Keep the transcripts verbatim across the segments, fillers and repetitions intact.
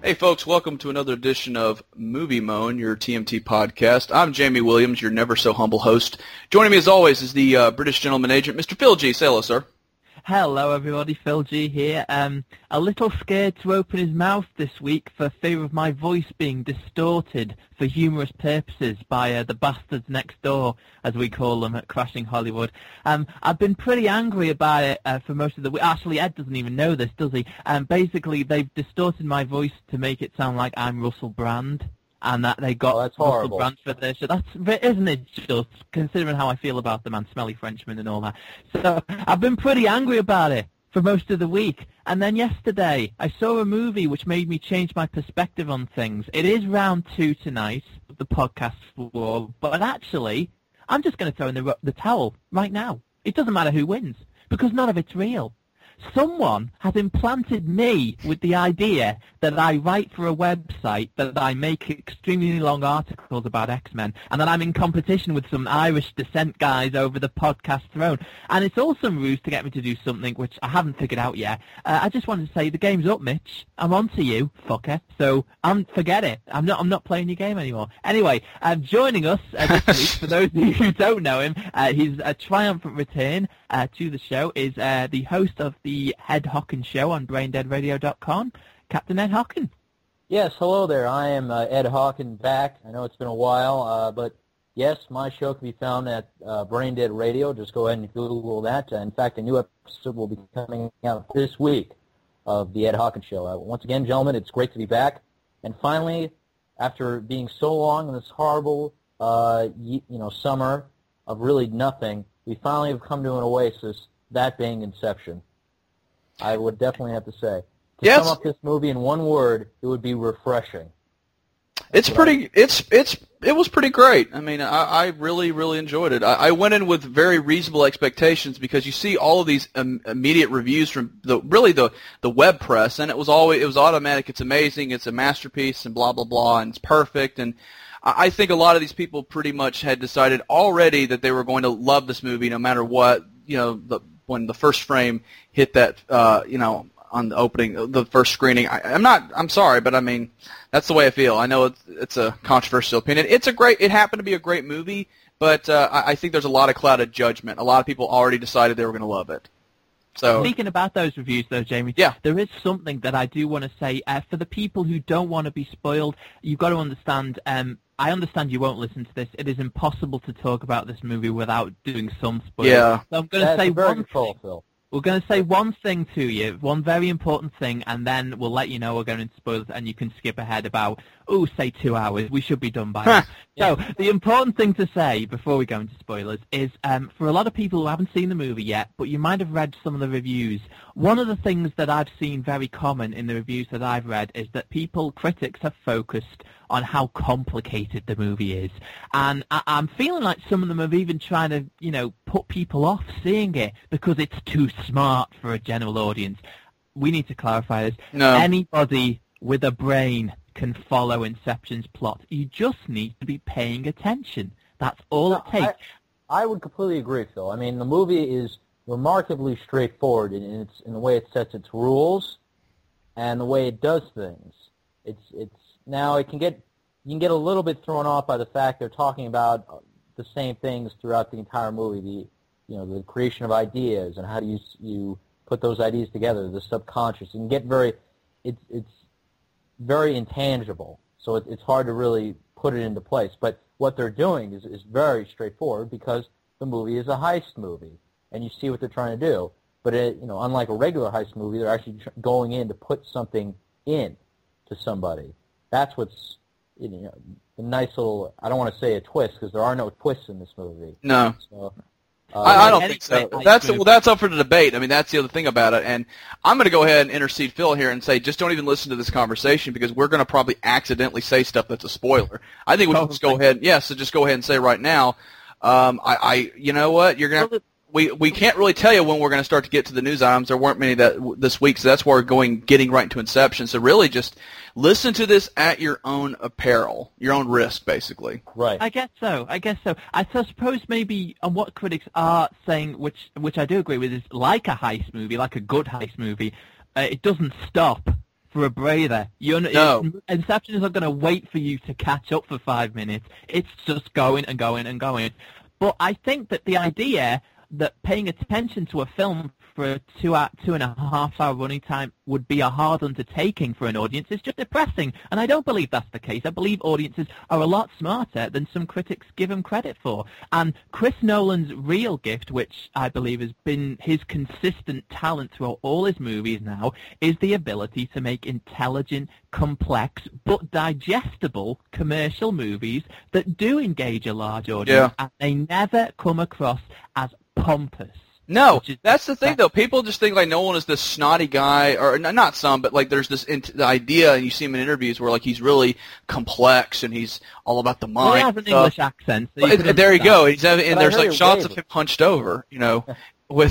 Hey folks, welcome to another edition of Movie Moan, your T M T podcast. I'm Jamie Williams, your never so humble host. Joining me as always is the uh, British gentleman agent, Mister Phil G. Say hello, sir. Hello everybody, Phil G here. Um, a little scared to open his mouth this week for fear of my voice being distorted for humorous purposes by uh, the bastards next door, as we call them at Crashing Hollywood. Um, I've been pretty angry about it uh, for most of the week. Actually, Ed doesn't even know this, does he? Um, basically, they've distorted my voice to make it sound like I'm Russell Brand. And that they got oh, that's Russell horrible. Brand for this. So that's, isn't it just, considering how I feel about the man, Smelly Frenchman and all that. So I've been pretty angry about it for most of the week. And then yesterday, I saw a movie which made me change my perspective on things. It is round two tonight, the podcast war, but actually, I'm just going to throw in the, the towel right now. It doesn't matter who wins, because none of it's real. Someone has implanted me with the idea that I write for a website, that I make extremely long articles about X-Men, and that I'm in competition with some Irish descent guys over the podcast throne. And it's all some ruse to get me to do something which I haven't figured out yet. Uh, I just wanted to say the game's up, Mitch. I'm on to you, fucker. So um, forget it. I'm not. I'm not playing your game anymore. Anyway, uh, joining us uh, this week, for those of you who don't know him, uh, his uh, triumphant return uh, to the show is uh, the host of the Ed Hawkins Show on brain dead radio dot com, Captain Ed Hawkins. Yes, hello there. I am uh, Ed Hawkins back. I know it's been a while, uh, but yes, my show can be found at uh, Braindead Radio. Just go ahead and Google that. Uh, in fact, a new episode will be coming out this week of the Ed Hawkins Show. Uh, once again, gentlemen, it's great to be back. And finally, after being so long in this horrible, uh, you know, summer of really nothing, we finally have come to an oasis, that being Inception. I would definitely have to say. To Yes. sum up this movie in one word, it would be refreshing. It's pretty. It's it's it was pretty great. I mean, I, I really really enjoyed it. I, I went in with very reasonable expectations because you see all of these um, immediate reviews from the really the the web press, and it was always it was automatic. It's amazing. It's a masterpiece, and blah blah blah, and it's perfect. And I, I think a lot of these people pretty much had decided already that they were going to love this movie no matter what. You know, the, when the first frame hit that, uh, you know. on the opening, the first screening. I, I'm not, I'm sorry, but I mean, that's the way I feel. I know it's, it's a controversial opinion. It's a great, it happened to be a great movie, but uh, I, I think there's a lot of clouded judgment. A lot of people already decided they were going to love it. So, speaking about those reviews, though, Jamie, yeah. there is something that I do want to say. Uh, for the people who don't want to be spoiled, you've got to understand, um, I understand you won't listen to this. It is impossible to talk about this movie without doing some spoilers. Yeah. So I'm going to That's say a very one good call, thing. Phil. We're going to say one thing to you, one very important thing, and then we'll let you know we're going into spoilers, and you can skip ahead about, oh, say two hours. We should be done by now. So the important thing to say before we go into spoilers is, um, for a lot of people who haven't seen the movie yet, but you might have read some of the reviews, one of the things that I've seen very common in the reviews that I've read is that people, critics, have focused on how complicated the movie is. And I- I'm feeling like some of them have even tried to, you know, put people off seeing it because it's too smart for a general audience. We need to clarify this. No. Anybody with a brain can follow Inception's plot. You just need to be paying attention. That's all No, it takes. I, I would completely agree, Phil. I mean, the movie is remarkably straightforward in, in, its, in the way it sets its rules and the way it does things. It's it's now it can get you can get a little bit thrown off by the fact they're talking about the same things throughout the entire movie. The you know the creation of ideas and how do you you put those ideas together, the subconscious. You can get very it's it's very intangible, so it, it's hard to really put it into place. But what they're doing is, is very straightforward because the movie is a heist movie, and you see what they're trying to do. But it, you know, unlike a regular heist movie, they're actually tr- going in to put something in to somebody. That's what's you know a nice little. I don't want to say a twist because there are no twists in this movie. No. So, uh, I, I don't Any think so. great That's movie. well. That's up for the debate. I mean, that's the other thing about it. And I'm going to go ahead and intercede Phil here and say, just don't even listen to this conversation because we're going to probably accidentally say stuff that's a spoiler. I think we should just go ahead. Yeah, so just go ahead and say right now. Um, I, I, you know what? You're going to. We we can't really tell you when we're going to start to get to the news items. There weren't many that this week, so that's why we're going getting right into Inception. So really, just listen to this at your own apparel, your own risk, basically. right. I guess so. I guess so. I suppose maybe on what critics are saying, which which I do agree with, is like a heist movie, like a good heist movie. Uh, it doesn't stop for a breather. You're, No. Inception is not going to wait for you to catch up for five minutes. It's just going and going and going. But I think that the idea that paying attention to a film for a two hour, two and a half hour running time would be a hard undertaking for an audience is just depressing. And I don't believe that's the case. I believe audiences are a lot smarter than some critics give them credit for. And Chris Nolan's real gift, which I believe has been his consistent talent throughout all his movies now, is the ability to make intelligent, complex, but digestible commercial movies that do engage a large audience. Yeah. And they never come across as pompous. No, Which is- that's the thing, though. People just think like Nolan is this snotty guy, or n- not some, but like there's this int- the idea, and you see him in interviews where like he's really complex and he's all about the mind. Well, he has an stuff. English accent. So you Well, can there you understand. go. He's having, and But I there's heard like it shots way of him hunched over, you know, with.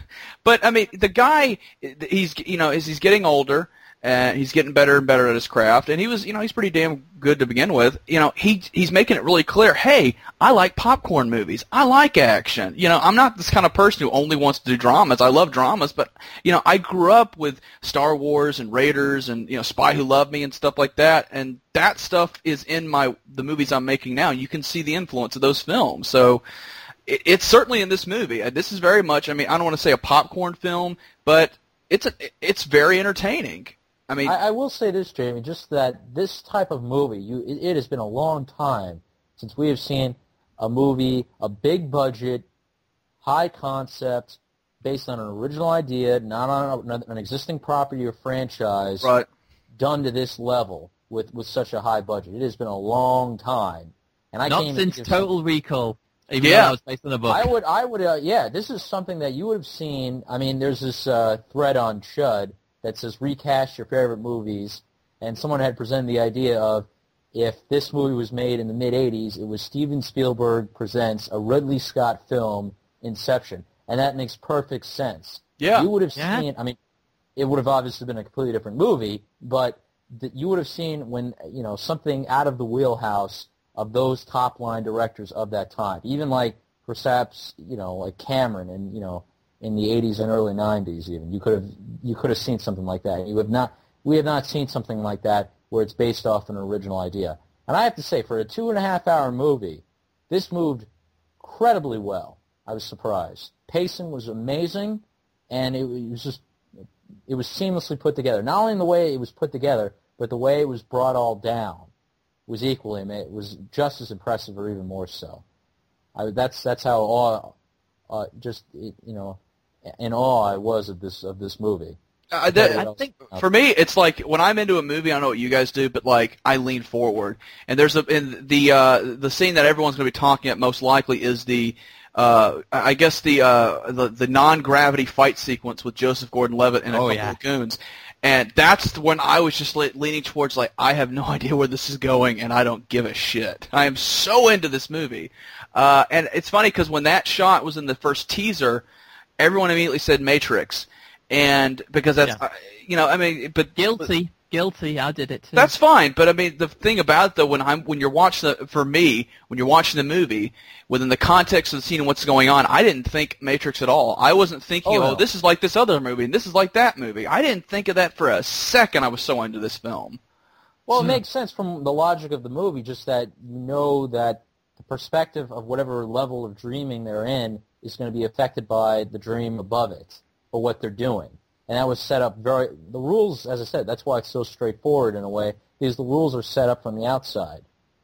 But I mean, the guy, he's you know, as he's getting older. And he's getting better and better at his craft, and he was, you know, he's pretty damn good to begin with. You know, he he's making it really clear. Hey, I like popcorn movies. I like action. You know, I'm not this kind of person who only wants to do dramas. I love dramas, but you know, I grew up with Star Wars and Raiders and you know, Spy Who Loved Me and stuff like that, and that stuff is in my the movies I'm making now. You can see the influence of those films. So it, it's certainly in this movie. Uh, This is very much. I mean, I don't want to say a popcorn film, but it's a, it's very entertaining. I mean, I, I will say this, Jamie, just that this type of movie, you, it, it has been a long time since we have seen a movie, a big budget, high concept, based on an original idea, not on a, an existing property or franchise, right. done to this level with, with such a high budget. It has been a long time. And I Not can't even since think of Total Recall, even Yeah. though it was based on a book. I would, I would, uh, yeah. This is something that you would have seen. I mean, there's this uh, thread on Chud that says recast your favorite movies, and someone had presented the idea of if this movie was made in the mid eighties, it was Steven Spielberg presents a Ridley Scott film, Inception, and that makes perfect sense. Yeah. You would have Yeah. seen. I mean, it would have obviously been a completely different movie, but that you would have seen when you know something out of the wheelhouse of those top line directors of that time, even like perhaps you know like Cameron and you know in the eighties and early nineties even you could have you could have seen something like that. You have not we have not seen something like that where it's based off an original idea. And I have to say, for a two and a half hour movie, this moved incredibly well. I was surprised. Pacing was amazing, and it was just it was seamlessly put together. Not only in the way it was put together, but the way it was brought all down was equally. It was just as impressive, or even more so. I, that's that's how awe, uh, just you know, in awe I was of this of this movie. I, that, I think for me, it's like when I'm into a movie, I don't know what you guys do, but like I lean forward, and there's a in the uh, the scene that everyone's going to be talking about most likely is the uh, I guess the uh, the, the non-gravity fight sequence with Joseph Gordon-Levitt and a Oh, couple yeah. of goons, and that's when I was just le- leaning towards like I have no idea where this is going, and I don't give a shit. I am so into this movie, uh, and it's funny because when that shot was in the first teaser, everyone immediately said Matrix. And because that's, Yeah. uh, you know, I mean, but Guilty. Guilty. I did it too. that's fine. But I mean, the thing about it, though, when I'm when you're watching the, for me, when you're watching the movie within the context of the scene and what's going on, I didn't think Matrix at all. I wasn't thinking, Oh, oh, no. this is like this other movie and this is like that movie. I didn't think of that for a second. I was so into this film. Well, it makes sense from the logic of the movie, just that you know that the perspective of whatever level of dreaming they're in is going to be affected by the dream above it, or what they're doing. And that was set up very, the rules, as I said, that's why it's so straightforward in a way, because the rules are set up from the outside.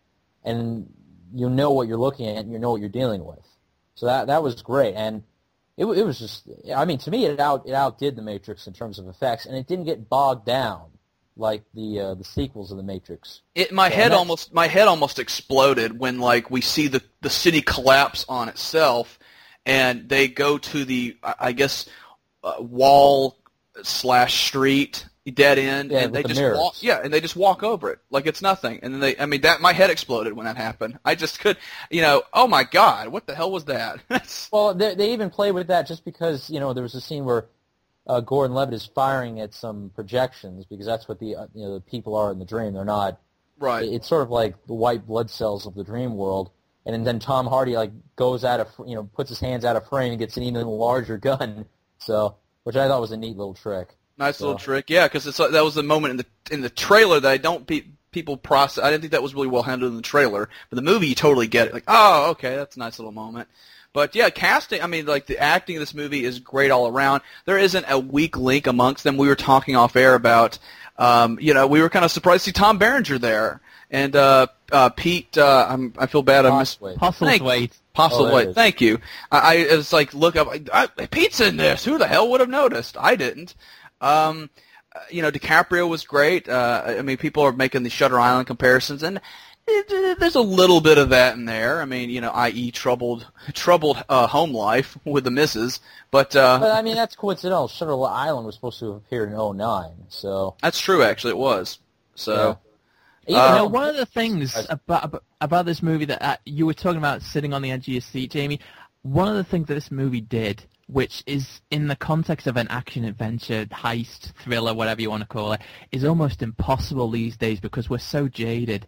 And you know what you're looking at, and you know what you're dealing with. So that that was great. And it, it was just, I mean, to me, it out it outdid The Matrix in terms of effects, and it didn't get bogged down like the uh, the sequels of The Matrix. It, my Yeah, head that's- almost my head almost exploded when like we see the the city collapse on itself, and they go to the I I guess uh, wall slash street dead end, Yeah, and they with the just mirrors. walk yeah, and they just walk over it like it's nothing, and then they I mean that my head exploded when that happened. I just could you know oh my god, what the hell was that? That's- Well, they, they even played with that just because, you know, there was a scene where uh, Gordon-Levitt is firing at some projections, because that's what the uh, you know the people are in the dream. They're not. right. It's sort of like the white blood cells of the dream world. And then Tom Hardy like goes out of you know puts his hands out of frame and gets an even larger gun. So, which I thought was a neat little trick. Nice So. little trick, yeah, because it's that was the moment in the in the trailer that I don't pe- people process. I didn't think that was really well handled in the trailer, but the movie you totally get it. Like, oh, okay, that's a nice little moment. But yeah, casting. I mean, like the acting in this movie is great all around. There isn't a weak link amongst them. We were talking off air about, um, you know, we were kind of surprised to see Tom Berenger there, and uh, uh, Pete. Uh, I'm, I feel bad. I missed. Postlethwaite. Postlethwaite. Oh, Thank you. I, I was like, look up. I, I, Pete's in this. Who the hell would have noticed? I didn't. Um, you know, DiCaprio was great. Uh, I mean, people are making the Shutter Island comparisons, and it, it, there's a little bit of that in there. I mean, you know, that is troubled, troubled uh, home life with the missus. But, uh, But I mean, that's coincidental. Shutter Island was supposed to have appeared in oh nine, so that's true. Actually, it was. So. Yeah. Uh, You know, one of the things about about, about this movie that uh, you were talking about sitting on the edge of your seat, Jamie, one of the things that this movie did, which is in the context of an action-adventure, heist, thriller, whatever you want to call it, is almost impossible these days because we're so jaded.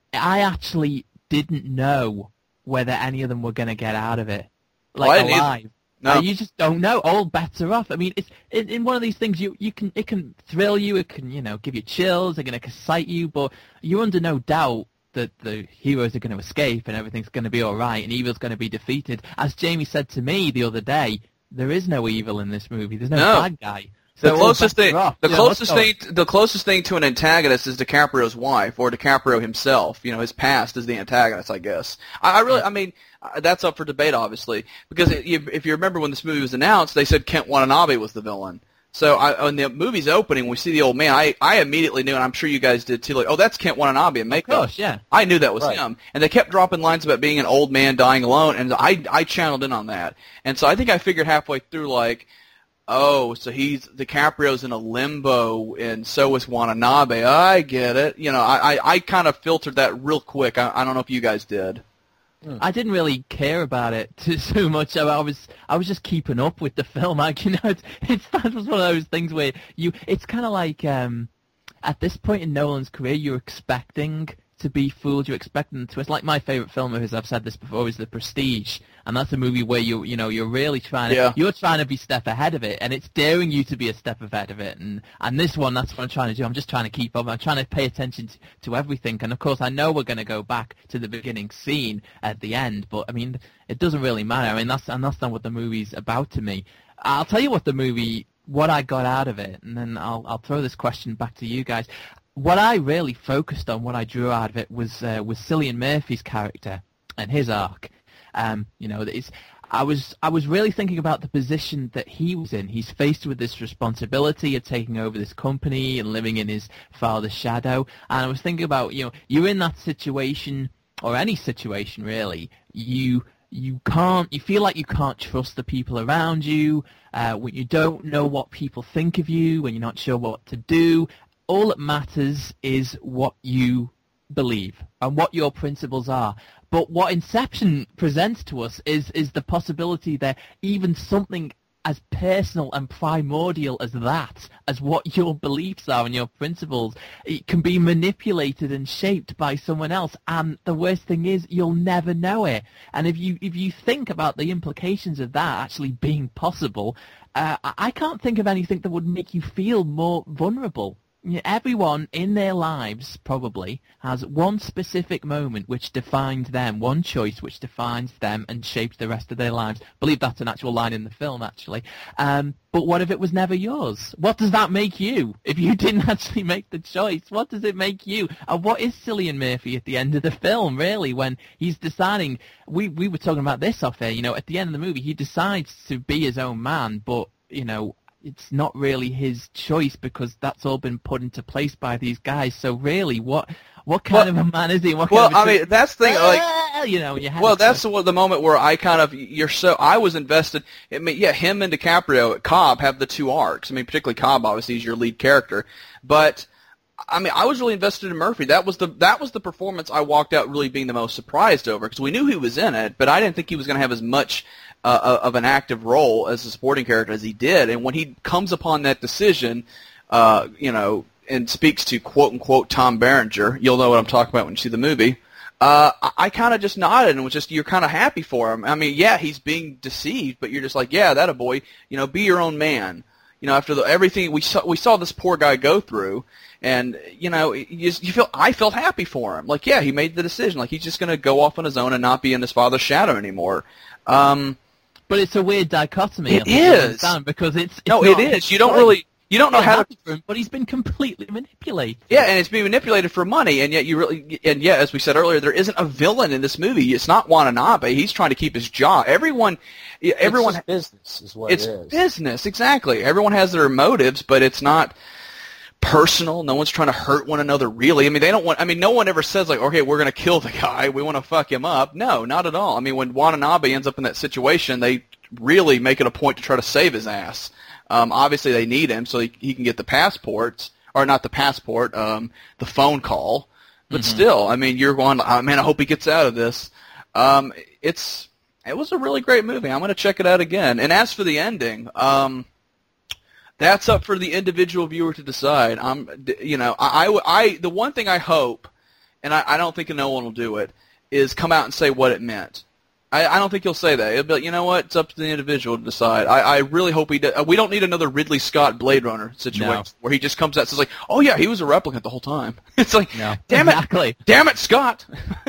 I actually didn't know whether any of them were going to get out of it, like, Oh, I didn't either. alive. No. Uh, you just don't know. All bets are off. I mean, it's in, in one of these things. You you can it can thrill you. It can you know give you chills. It's going to excite you. But you're under no doubt that the heroes are going to escape and everything's going to be all right and evil's going to be defeated. As Jamie said to me the other day, there is no evil in this movie. There's no, No. bad guy. The So all closest bets thing, are off. the Yeah, closest what's thing, going- the closest thing to an antagonist is DiCaprio's wife, or DiCaprio himself. You know, his past is the antagonist, I guess. I, I really, I mean, uh, that's up for debate, obviously, because it, you, if you remember when this movie was announced, they said Kent Watanabe was the villain. So I, when the movie's opening, we see the old man. I, I immediately knew, and I'm sure you guys did too. Like, oh, that's Kent Watanabe in makeup. Of course, yeah. I knew that was Right. him, and they kept dropping lines about being an old man dying alone, and I, I channeled in on that, and so I think I figured halfway through, like. Oh, so he's DiCaprio's in a limbo, and so is Watanabe. I get it. You know, I, I, I kind of filtered that real quick. I, I don't know if you guys did. I didn't really care about it too, so much. I, I was I was just keeping up with the film. Like, you know, it's, it's that was one of those things where you. It's kind of like um, at this point in Nolan's career, you're expecting to be fooled. You're expecting the twist. Like my favorite film of his, I've said this before, is The Prestige, and that's a movie where you you know you're really trying to Yeah. you're trying to be a step ahead of it, and it's daring you to be a step ahead of it. And and this one, that's what I'm trying to do. I'm just trying to keep up. I'm trying to pay attention to, to everything. And of course, I know we're going to go back to the beginning scene at the end, but I mean, it doesn't really matter. I mean, that's and that's not what the movie's about to me. I'll tell you what the movie, what I got out of it, and then I'll I'll throw this question back to you guys. What I really focused on, what I drew out of it, was uh, was Cillian Murphy's character and his arc. Um, you know, that is, I was I was really thinking about the position that he was in. He's faced with this responsibility of taking over this company and living in his father's shadow. And I was thinking about, you know, you're in that situation, or any situation really. You you can't, you feel like you can't trust the people around you. Uh, when you don't know what people think of you, when you're not sure what to do. All that matters is what you believe and what your principles are. But what Inception presents to us is is the possibility that even something as personal and primordial as that, as what your beliefs are and your principles, it can be manipulated and shaped by someone else. And the worst thing is, you'll never know it. And if you if you think about the implications of that actually being possible, uh, I can't think of anything that would make you feel more vulnerable. Everyone in their lives probably has one specific moment which defines them, one choice which defines them and shapes the rest of their lives. I believe that's an actual line in the film, actually. Um, but what if it was never yours? What does that make you? If you didn't actually make the choice, what does it make you? And what is Cillian Murphy at the end of the film, really, when he's deciding... We, we were talking about this off air, you know, at the end of the movie, he decides to be his own man, but, you know... it's not really his choice because that's all been put into place by these guys. So really, what what kind Well, of a man is he? What Well, kind of a I mean, that's the thing. Like, Ah, you know, you have well, to- that's the, the moment where I kind of you're so I was invested. I mean, yeah, him and DiCaprio, Cobb have the two arcs. I mean, particularly Cobb, obviously, is your lead character, but. I mean, I was really invested in Murphy. That was the that was the performance I walked out really being the most surprised over because we knew he was in it, but I didn't think he was going to have as much uh, of an active role as a supporting character as he did. And when he comes upon that decision, uh, you know, and speaks to quote unquote Tom Berenger, you'll know what I'm talking about when you see the movie. Uh, I, I kind of just nodded and was just you're kind of happy for him. I mean, yeah, he's being deceived, but you're just like, yeah, that a boy, you know, be your own man. You know, after the, everything we saw, we saw this poor guy go through, and you know, you, you feel I felt happy for him. Like, yeah, he made the decision. Like, he's just going to go off on his own and not be in his father's shadow anymore. Um, but it's a weird dichotomy. It is because it's, it's no, not, it is. You don't really. You don't know how to, for him, but he's been completely manipulated. Yeah, and it's being manipulated for money, and yet you really, and yet, as we said earlier, there isn't a villain in this movie. It's not Watanabe. He's trying to keep his job. Everyone, everyone, it's just business is what it's it is. business, exactly. Everyone has their motives, but it's not personal. No one's trying to hurt one another, really. I mean, they don't want. I mean, no one ever says like, okay, we're going to kill the guy. We want to fuck him up. No, not at all. I mean, when Watanabe ends up in that situation, they really make it a point to try to save his ass. Um, obviously, they need him so he, he can get the passports, or not the passport, um, the phone call. But mm-hmm. still, I mean, you're going, oh, man, I hope he gets out of this. Um, it's it was a really great movie. I'm going to check it out again. And as for the ending, um, that's up for the individual viewer to decide. I'm, you know, I, I, I the one thing I hope, and I, I don't think no one will do it, is come out and say what it meant. I, I don't think he'll say that. He'll be like, you know what? It's up to the individual to decide. I, I really hope he does. We don't need another Ridley Scott Blade Runner situation no. where he just comes out and says like, oh yeah, he was a replicant the whole time. It's like, no. damn exactly. it, damn it, Scott.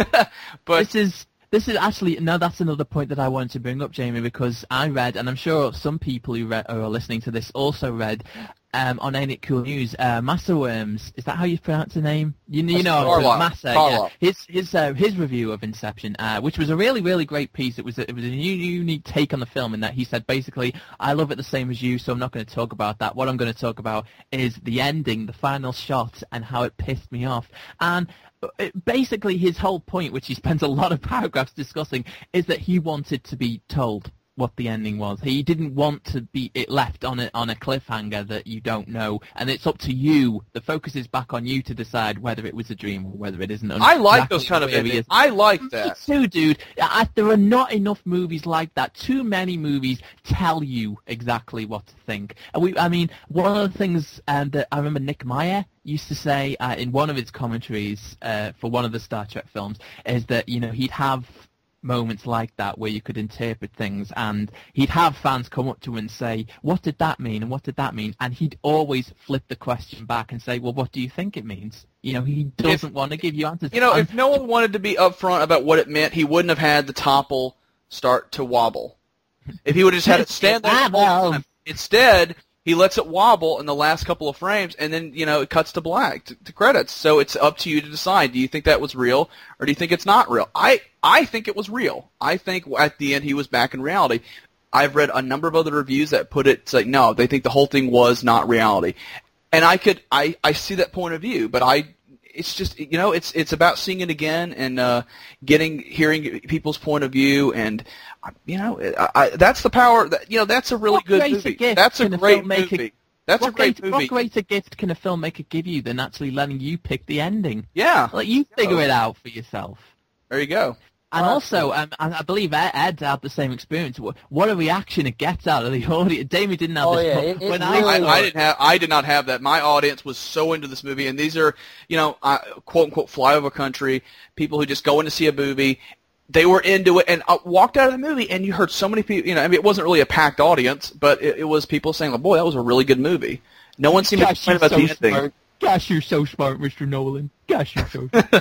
But this is this is actually no. That's another point that I wanted to bring up, Jamie, because I read, and I'm sure some people who, read, who are listening to this also read. Um, on Ain't It Cool News, uh, Massa Worms, is that how you pronounce the name? You, you know, Carlo. Massa, Carlo. yeah. His his uh, his review of Inception, uh, which was a really really great piece. It was a, it was a new, unique take on the film in that he said basically, I love it the same as you, so I'm not going to talk about that. What I'm going to talk about is the ending, the final shot, and how it pissed me off. And it, basically, his whole point, which he spent a lot of paragraphs discussing, is that he wanted to be told what the ending was. He didn't want to be it left on a on a cliffhanger that you don't know, and it's up to you. The focus is back on you to decide whether it was a dream or whether it isn't. I like exactly those kind of endings. I like that Me too, dude. I, there are not enough movies like that. Too many movies tell you exactly what to think. And we, I mean, one of the things um, that I remember Nick Meyer used to say uh, in one of his commentaries uh, for one of the Star Trek films is that you know he'd have moments like that where you could interpret things, and he'd have fans come up to him and say, what did that mean and what did that mean, and he'd always flip the question back and say, well, what do you think it means? You know, he doesn't if, want to give you answers. You know, and, if no one wanted to be upfront about what it meant, he wouldn't have had the topple start to wobble. If he would have just had it stand there the whole time. Instead, he lets it wobble in the last couple of frames, and then, you know, it cuts to black, to, to credits. So it's up to you to decide. Do you think that was real, or do you think it's not real? I, I think it was real. I think at the end he was back in reality. I've read a number of other reviews that put it, like, no, they think the whole thing was not reality. And I could, I, I see that point of view, but I, it's just, you know, it's it's about seeing it again and uh, getting, hearing people's point of view, and you know, I, I, that's the power. That, you know, that's a really what good movie. That's a great movie. That's what a great great, movie. What greater gift can a filmmaker give you than actually letting you pick the ending? Yeah, like you figure oh. it out for yourself. There you go. And also, um, I believe Ed, Ed had the same experience. What a reaction it gets out of the audience. Damien didn't have oh, this. Yeah, it, it when really I, I, I didn't have, I did not have that. My audience was so into this movie, and these are, you know, uh, quote unquote, flyover country people who just go in to see a movie. They were into it and uh, walked out of the movie, and you heard so many people. You know, I mean, it wasn't really a packed audience, but it, it was people saying, like, "Boy, that was a really good movie." No one seemed to complain about so the ending. Smart. Gosh, you're so smart, Mister Nolan. Gosh, you're so smart.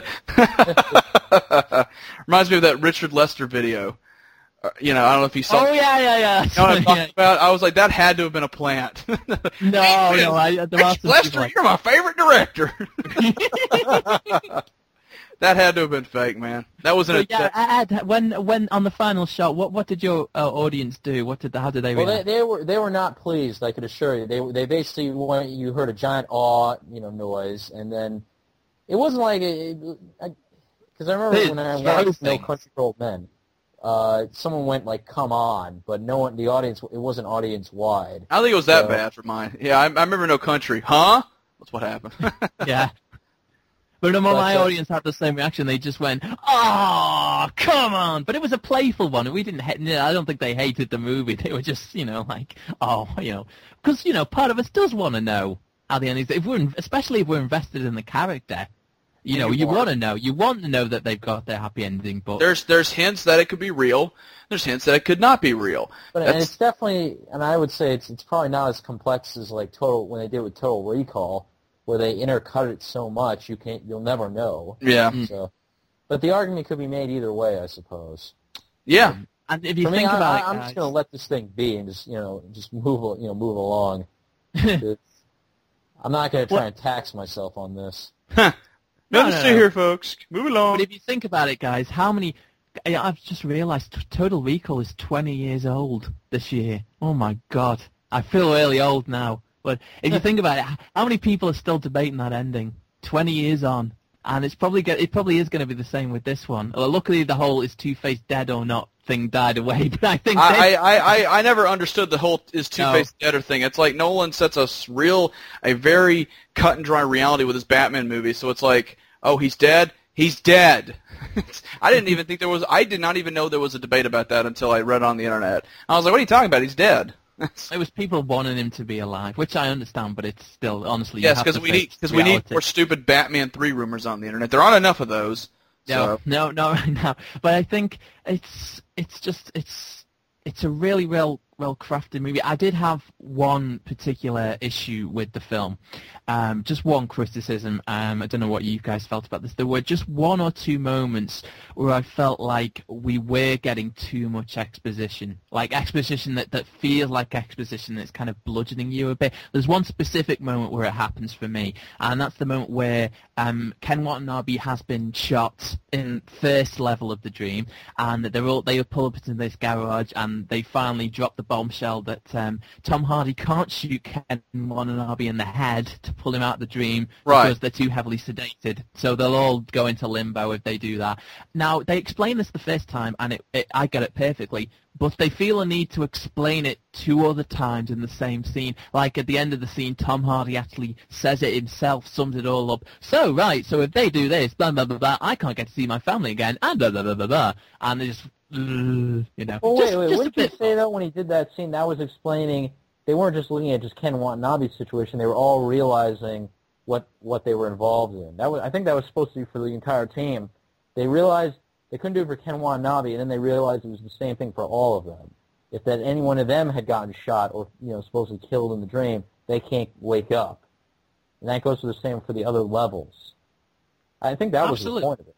Reminds me of that Richard Lester video. Uh, you know, I don't know if you saw. Oh yeah, yeah, yeah. You know what I'm talking yeah. about? I was like, that had to have been a plant. no, no, I. Richard Lester, like... you're my favorite director. That had to have been fake, man. That was an. So, yeah, Ed, when when on the final shot, what what did your uh, audience do? What did how did they? Well, react? they, they were they were not pleased. I could assure you. They they basically went, you heard a giant awe, you know, noise, and then it wasn't like because I, I remember Dude, when I watched No Country for Old Men, uh, someone went like, "Come on," but no one, the audience, it wasn't audience wide. I don't think it was that so, bad for mine. Yeah, I, I remember No Country. Huh? That's what happened. Yeah. But no, my uh, audience had the same reaction. They just went, "Oh, come on!" But it was a playful one. We didn't. I don't think they hated the movie. They were just, you know, like, "Oh, you know," because you know, part of us does want to know how the ending is. If we're, especially if we're invested in the character, You know, you want to know. You want to know that they've got their happy ending, but there's there's hints that it could be real. There's hints that it could not be real. But and it's definitely, and I would say it's it's probably not as complex as like Total when they did with Total Recall, where they intercut it so much you can't you'll never know. Yeah. So, but the argument could be made either way, I suppose. Yeah. Um, and if you For think me, about I, it, I'm guys, just going to let this thing be and just you know just move you know move along. It's, I'm not going to try What? and tax myself on this. Huh. No, Nothing no, to see no. here, folks. Move along. But if you think about it, guys, how many... I've just realised Total Recall is twenty years old this year. Oh, my God. I feel really old now. But if you think about it, how many people are still debating that ending twenty years on? And it's probably go- it probably is going to be the same with this one. Well, luckily, the whole is Two-Face dead or not thing died away. But I think... I, this- I, I, I never understood the whole is Two-Face No. deader thing. It's like Nolan sets a s- real, a very cut and dry reality with his Batman movie. So it's like, oh, he's dead? He's dead. I didn't even think there was, I did not even know there was a debate about that until I read it on the internet. I was like, what are you talking about? He's dead. It was people wanting him to be alive, which I understand, but it's still, honestly, you Yes, have because to we face need, because we need reality. more stupid Batman three rumors on the internet. There aren't enough of those. No, So. no, not right now. But I think it's it's just it's it's a really well well crafted movie. I did have one particular issue with the film, um, just one criticism. Um, I don't know what you guys felt about this. There were just one or two moments where I felt like we were getting too much exposition, like exposition that, that feels like exposition that's kind of bludgeoning you a bit. There's one specific moment where it happens for me, and that's the moment where um, Ken Watanabe has been shot in first level of the dream, and they're all they pull up into this garage, and they finally drop the bombshell that um, Tom Hardy can't shoot Ken Watanabe in the head to pull him out of the dream Right. because they're too heavily sedated. So they'll all go into limbo if they do that. Now, they explain this the first time, and it, it, I get it perfectly, but they feel a need to explain it two other times in the same scene. Like at the end of the scene, Tom Hardy actually says it himself, sums it all up. So, right, so if they do this, blah, blah, blah, blah, I can't get to see my family again, and blah, blah, blah, blah, blah. And they just, you know. Well, just, wait, wait, just a wouldn't you bit- say though when he did that scene, that was explaining they weren't just looking at just Ken Watanabe's situation; they were all realizing what what they were involved in. That was, I think, that was supposed to be for the entire team. They realized they couldn't do it for Ken Watanabe, and then they realized it was the same thing for all of them. If that any one of them had gotten shot or you know supposedly killed in the dream, they can't wake up, and that goes for the same for the other levels. I think that was Absolutely. the point of it.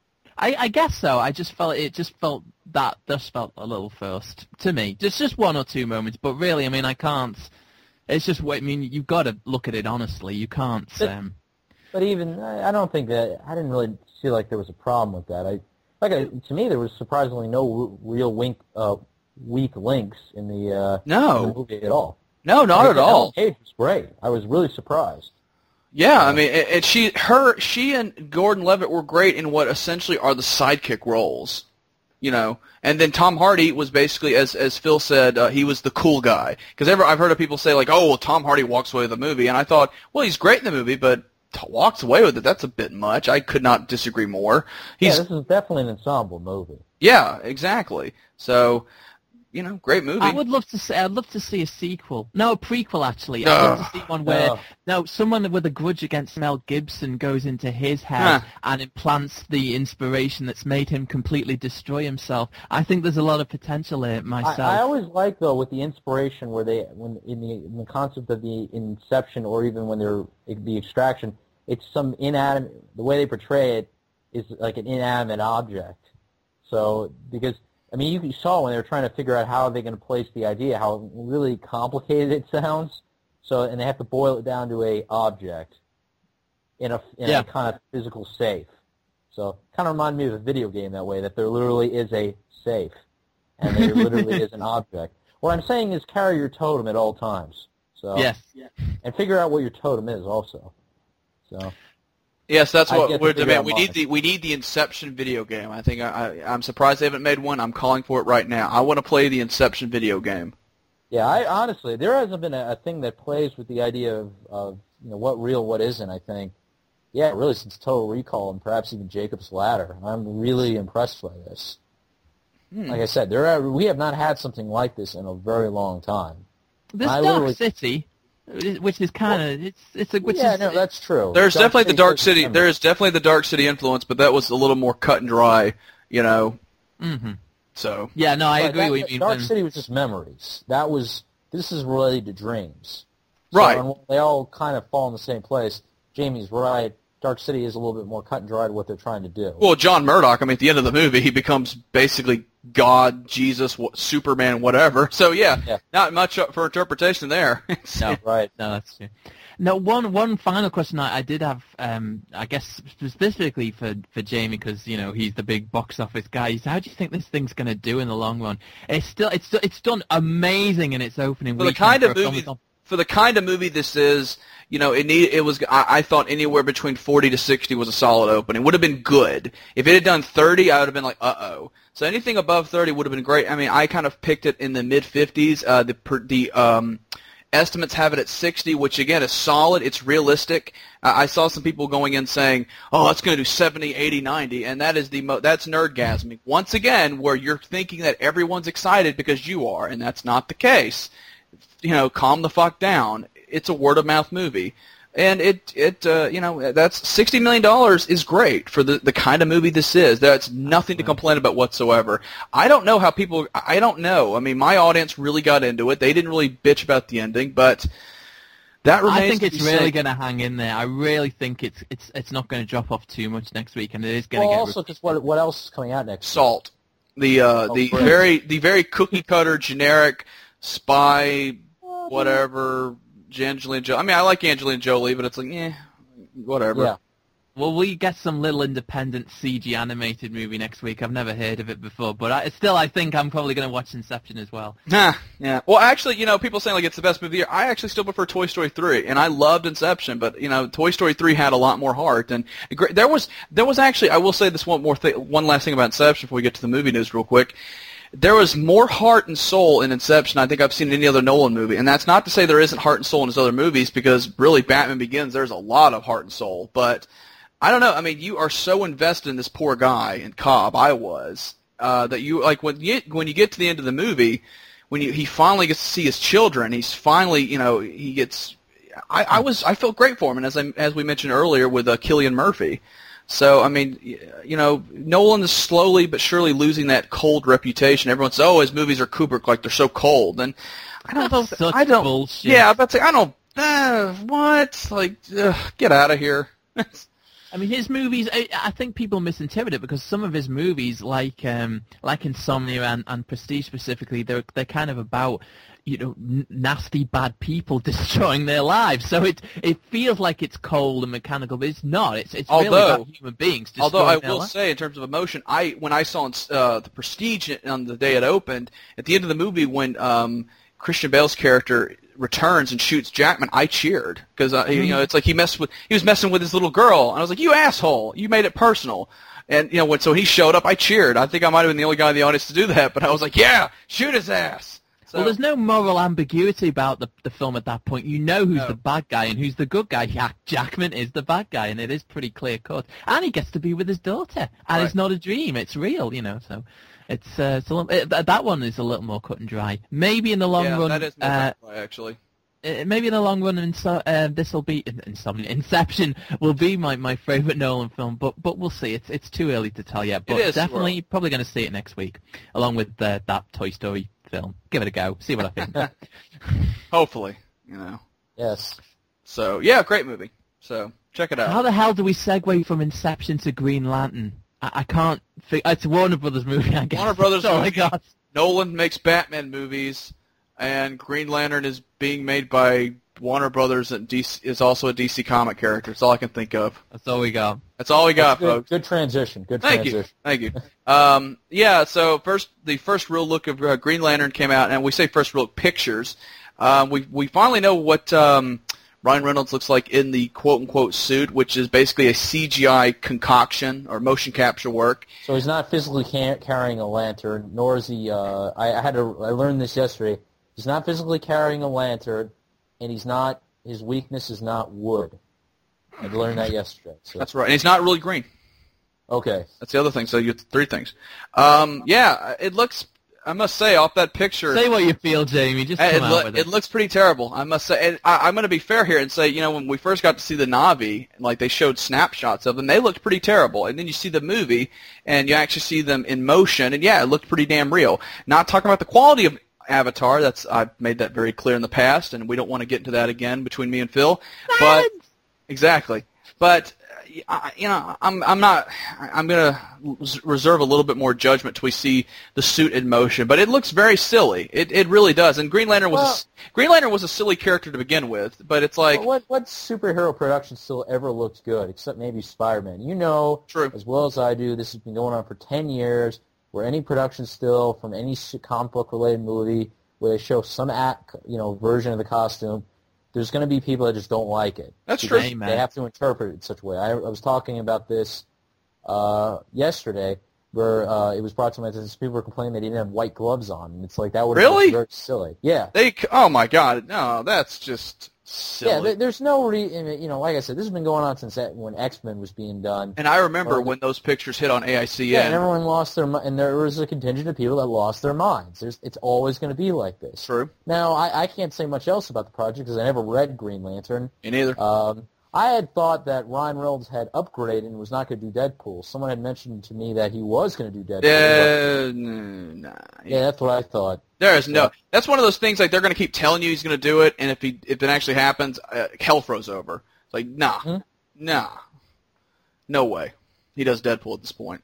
I, I guess so. I just felt it just felt that just felt a little forced to me. Just just one or two moments, but really, I mean, I can't. It's just I mean, you've got to look at it honestly. You can't. But- Um, But even I I don't think that I didn't really feel like there was a problem with that. I like I, to me there was surprisingly no r- real wink, uh, weak links in the, uh, No. in the movie at all. No, not I at think all. Ellen Page was great. I was really surprised. Yeah, I mean, and she, her, she and Gordon Levitt were great in what essentially are the sidekick roles, you know. And then Tom Hardy was basically, as as Phil said, uh, he was the cool guy. Because ever I've heard of people say like, oh, well, Tom Hardy walks away with the movie, and I thought, well, he's great in the movie, but t- walks away with it. That's a bit much. I could not disagree more. He's Yeah, this is definitely an ensemble movie. yeah, exactly. So, you know, great movie. I would love to see. I'd love to see a sequel. No, a prequel actually. I'd love to see one where No. no someone with a grudge against Mel Gibson goes into his head Huh. and implants the inspiration that's made him completely destroy himself. I think there's a lot of potential there I, myself. I always like though with the inspiration where they when in the in the concept of the inception or even when they're the extraction, it's some inanimate. The way they portray it is like an inanimate object. So because I mean you, you saw when they were trying to figure out how are they going to place the idea, how really complicated it sounds. So and they have to boil it down to a object in a in Yeah. a kind of physical safe. So kind of reminded me of a video game that way, that there literally is a safe, and there literally is an object. What I'm saying is carry your totem at all times. So yes. and figure out what your totem is also. So Yes, that's I what get to we're figure demanding. out We need mine. the we need the Inception video game. I think I, I I'm surprised they haven't made one. I'm calling for it right now. I want to play the Inception video game. yeah, I honestly there hasn't been a, a thing that plays with the idea of, of you know what real, what isn't. I think yeah, really since Total Recall and perhaps even Jacob's Ladder. I'm really impressed by this. Hmm. Like I said, there are, we have not had something like this in a very long time. There's I Dark literally- City. which is kind of it's it's a which yeah, is, no, that's true. There's Dark definitely the Dark versus City. Memories. There is definitely the Dark City influence, but that was a little more cut and dry, you know. Mm-hmm. So yeah, no, I Right, agree that- with you. Dark when- City was just memories. That was this is related to dreams. Right. So, and they all kind of fall in the same place. Jamie's right. Dark City is a little bit more cut and dried what they're trying to do. Well, John Murdoch, I mean, at the end of the movie, he becomes basically God, Jesus, wh- Superman, whatever. So, yeah, Yeah. not much up for interpretation there. No, right. no, that's true. No, one one final question I, I did have, um, I guess specifically for, for Jamie, because you know he's the big box office guy. Is how do you think this thing's going to do in the long run? It's still it's it's done amazing in its opening For the weekend kind of for a movie, Comic-Con. for the kind of movie this is, you know, it need it was. I, I thought anywhere between forty to sixty was a solid opening. Would have been good if it had done thirty. I would have been like, uh oh. So anything above thirty would have been great. I mean, I kind of picked it in the mid fifties. Uh, the per, the um. Estimates have it at sixty, which again is solid. It's realistic. Uh, I saw some people going in saying, "Oh, it's going to do seventy, eighty, ninety," and that is the mo- that's nerdgasming. Once again, where you're thinking that everyone's excited because you are, and that's not the case. You know, calm the fuck down. It's a word of mouth movie, and it it uh, you know that's sixty million dollars is great for the the kind of movie this is. That's nothing to complain about whatsoever. I don't know how people. I don't know. I mean, my audience really got into it. They didn't really bitch about the ending, but that remains. I think to it's be really seen. going to hang in there. I really think it's it's it's not going to drop off too much next week, and it is going to Well, get. also because what what else is coming out next? Salt. The uh, Oh, the great. very the very cookie cutter generic spy whatever Angelina Jolie. I mean, I like Angelina Jolie, but it's like, eh, whatever. Yeah. Well, we get some little independent C G animated movie next week. I've never heard of it before, but I, still, I think I'm probably going to watch Inception as well. Nah, yeah. Well, actually, you know, people saying like it's the best movie of the year. I actually still prefer Toy Story three, and I loved Inception, but you know, Toy Story three had a lot more heart, and it gr- there was there was actually. I will say this one more thing, one last thing about Inception before we get to the movie news real quick. There was more heart and soul in Inception I think I've seen in any other Nolan movie, and that's not to say there isn't heart and soul in his other movies, because really, Batman Begins, there's a lot of heart and soul, but. I don't know. I mean, you are so invested in this poor guy in Cobb. I was uh, that you like when you when you get to the end of the movie, when you, he finally gets to see his children. He's finally, you know, he gets. I, I was I felt great for him, and as I as we mentioned earlier with uh, Cillian Murphy. So I mean, you know, Nolan is slowly but surely losing that cold reputation. Everyone says, "Oh, his movies are Kubrick, like they're so cold," and I don't know. Such I don't. bullshit. Yeah, I'm about to say I don't. Uh, what? Like, ugh, get out of here. I mean, his movies, I, I think people misinterpret it because some of his movies, like um, like Insomnia and, and Prestige specifically, they're they're kind of about, you know, n- nasty, bad people destroying their lives. So it it feels like it's cold and mechanical, but it's not. It's it's really Although- about human beings destroying Although I their will lives. say, in terms of emotion, I when I saw uh, the Prestige on the day it opened, at the end of the movie when um, Christian Bale's character returns and shoots Jackman, I cheered because uh, you know it's like he messed with he was messing with his little girl, and I was like, "You asshole! You made it personal." And you know when so he showed up, I cheered. I think I might have been the only guy in the audience to do that, but I was like, "Yeah, shoot his ass." So, Well, there's no moral ambiguity about the the film at that point. You know who's No. the bad guy and who's the good guy. Jack Jackman is the bad guy, and it is pretty clear cut. And he gets to be with his daughter, and Right. it's not a dream; it's real, you know. So, it's uh, it's a little, it, that one is a little more cut and dry. Maybe in the long yeah, run, that is more uh, right, actually. uh, maybe in the long run, Inso- uh, this will be Insomnia. Inception will be my, my favorite Nolan film, but but we'll see. It's it's too early to tell yet. But is, definitely, well. probably going to see it next week, along with uh, that Toy Story film. Give it a go. See what I think. Hopefully, you know. Yes. So yeah, great movie. So check it out. How the hell do we segue from Inception to Green Lantern? I, I can't. Fig- it's a Warner Brothers movie, I guess. Warner Brothers That's all I movie. got. Nolan makes Batman movies, and Green Lantern is being made by Warner Brothers, and D C, is also a D C comic character. That's all I can think of. That's all we got. That's all we got, good, folks. good transition. Good Thank transition. you, thank you. Um, yeah, so first, the first real look of uh, Green Lantern came out, and we say first real look pictures. Um, we we finally know what um, Ryan Reynolds looks like in the quote unquote suit, which is basically a C G I concoction or motion capture work. So he's not physically ca- carrying a lantern, nor is he. Uh, I, I had to. I learned this yesterday. He's not physically carrying a lantern, and he's not. His weakness is not wood. I learned that yesterday. So. That's right, and he's not really green. Okay. That's the other thing. So you get three things. Um, yeah, it looks. I must say, off that picture, Say what you feel, Jamie. Just come it, out lo- with it it. looks pretty terrible. I must say, and I, I'm going to be fair here and say, you know, when we first got to see the Na'vi, like they showed snapshots of them, they looked pretty terrible. And then you see the movie, and you actually see them in motion, and yeah, it looked pretty damn real. Not talking about the quality of Avatar. That's I've made that very clear in the past, and we don't want to get into that again between me and Phil. But exactly, but. I, you know, I'm I'm not. I'm gonna reserve a little bit more judgment till we see the suit in motion. But it looks very silly. It it really does. And Green Lantern was Well, a, Green Lantern was a silly character to begin with. But it's like Well, what what superhero production still ever looks good, except maybe Spider-Man? You know, True. as well as I do, this has been going on for ten years, where any production still from any s- comic book related movie where they show some act, you know, version of the costume, there's going to be people that just don't like it. That's Because true. They have to interpret it in such a way. I, I was talking about this uh, yesterday, where uh, it was brought to my attention. People were complaining they didn't have white gloves on, and it's like that would Really? very silly. Yeah. They. Oh my God! No, that's just silly. Yeah, there, there's no re. I mean, you know, like I said, this has been going on since that, when X-Men was being done. and I remember Well, when those pictures hit on A I C N. Yeah, and everyone lost their mi- and there was a contingent of people that lost their minds. There's, it's always going to be like this. True. Now, I, I can't say much else about the project because I never read Green Lantern. Me neither. Um, I had thought that Ryan Reynolds had upgraded and was not going to do Deadpool. Someone had mentioned to me that he was going to do Deadpool. Uh, n- nah. but- yeah, that's what I thought. There is no. Yeah. That's one of those things. Like they're going to keep telling you he's going to do it, and if he if it actually happens, uh, hell froze over. It's like nah, Hmm? nah, no way. He does Deadpool at this point.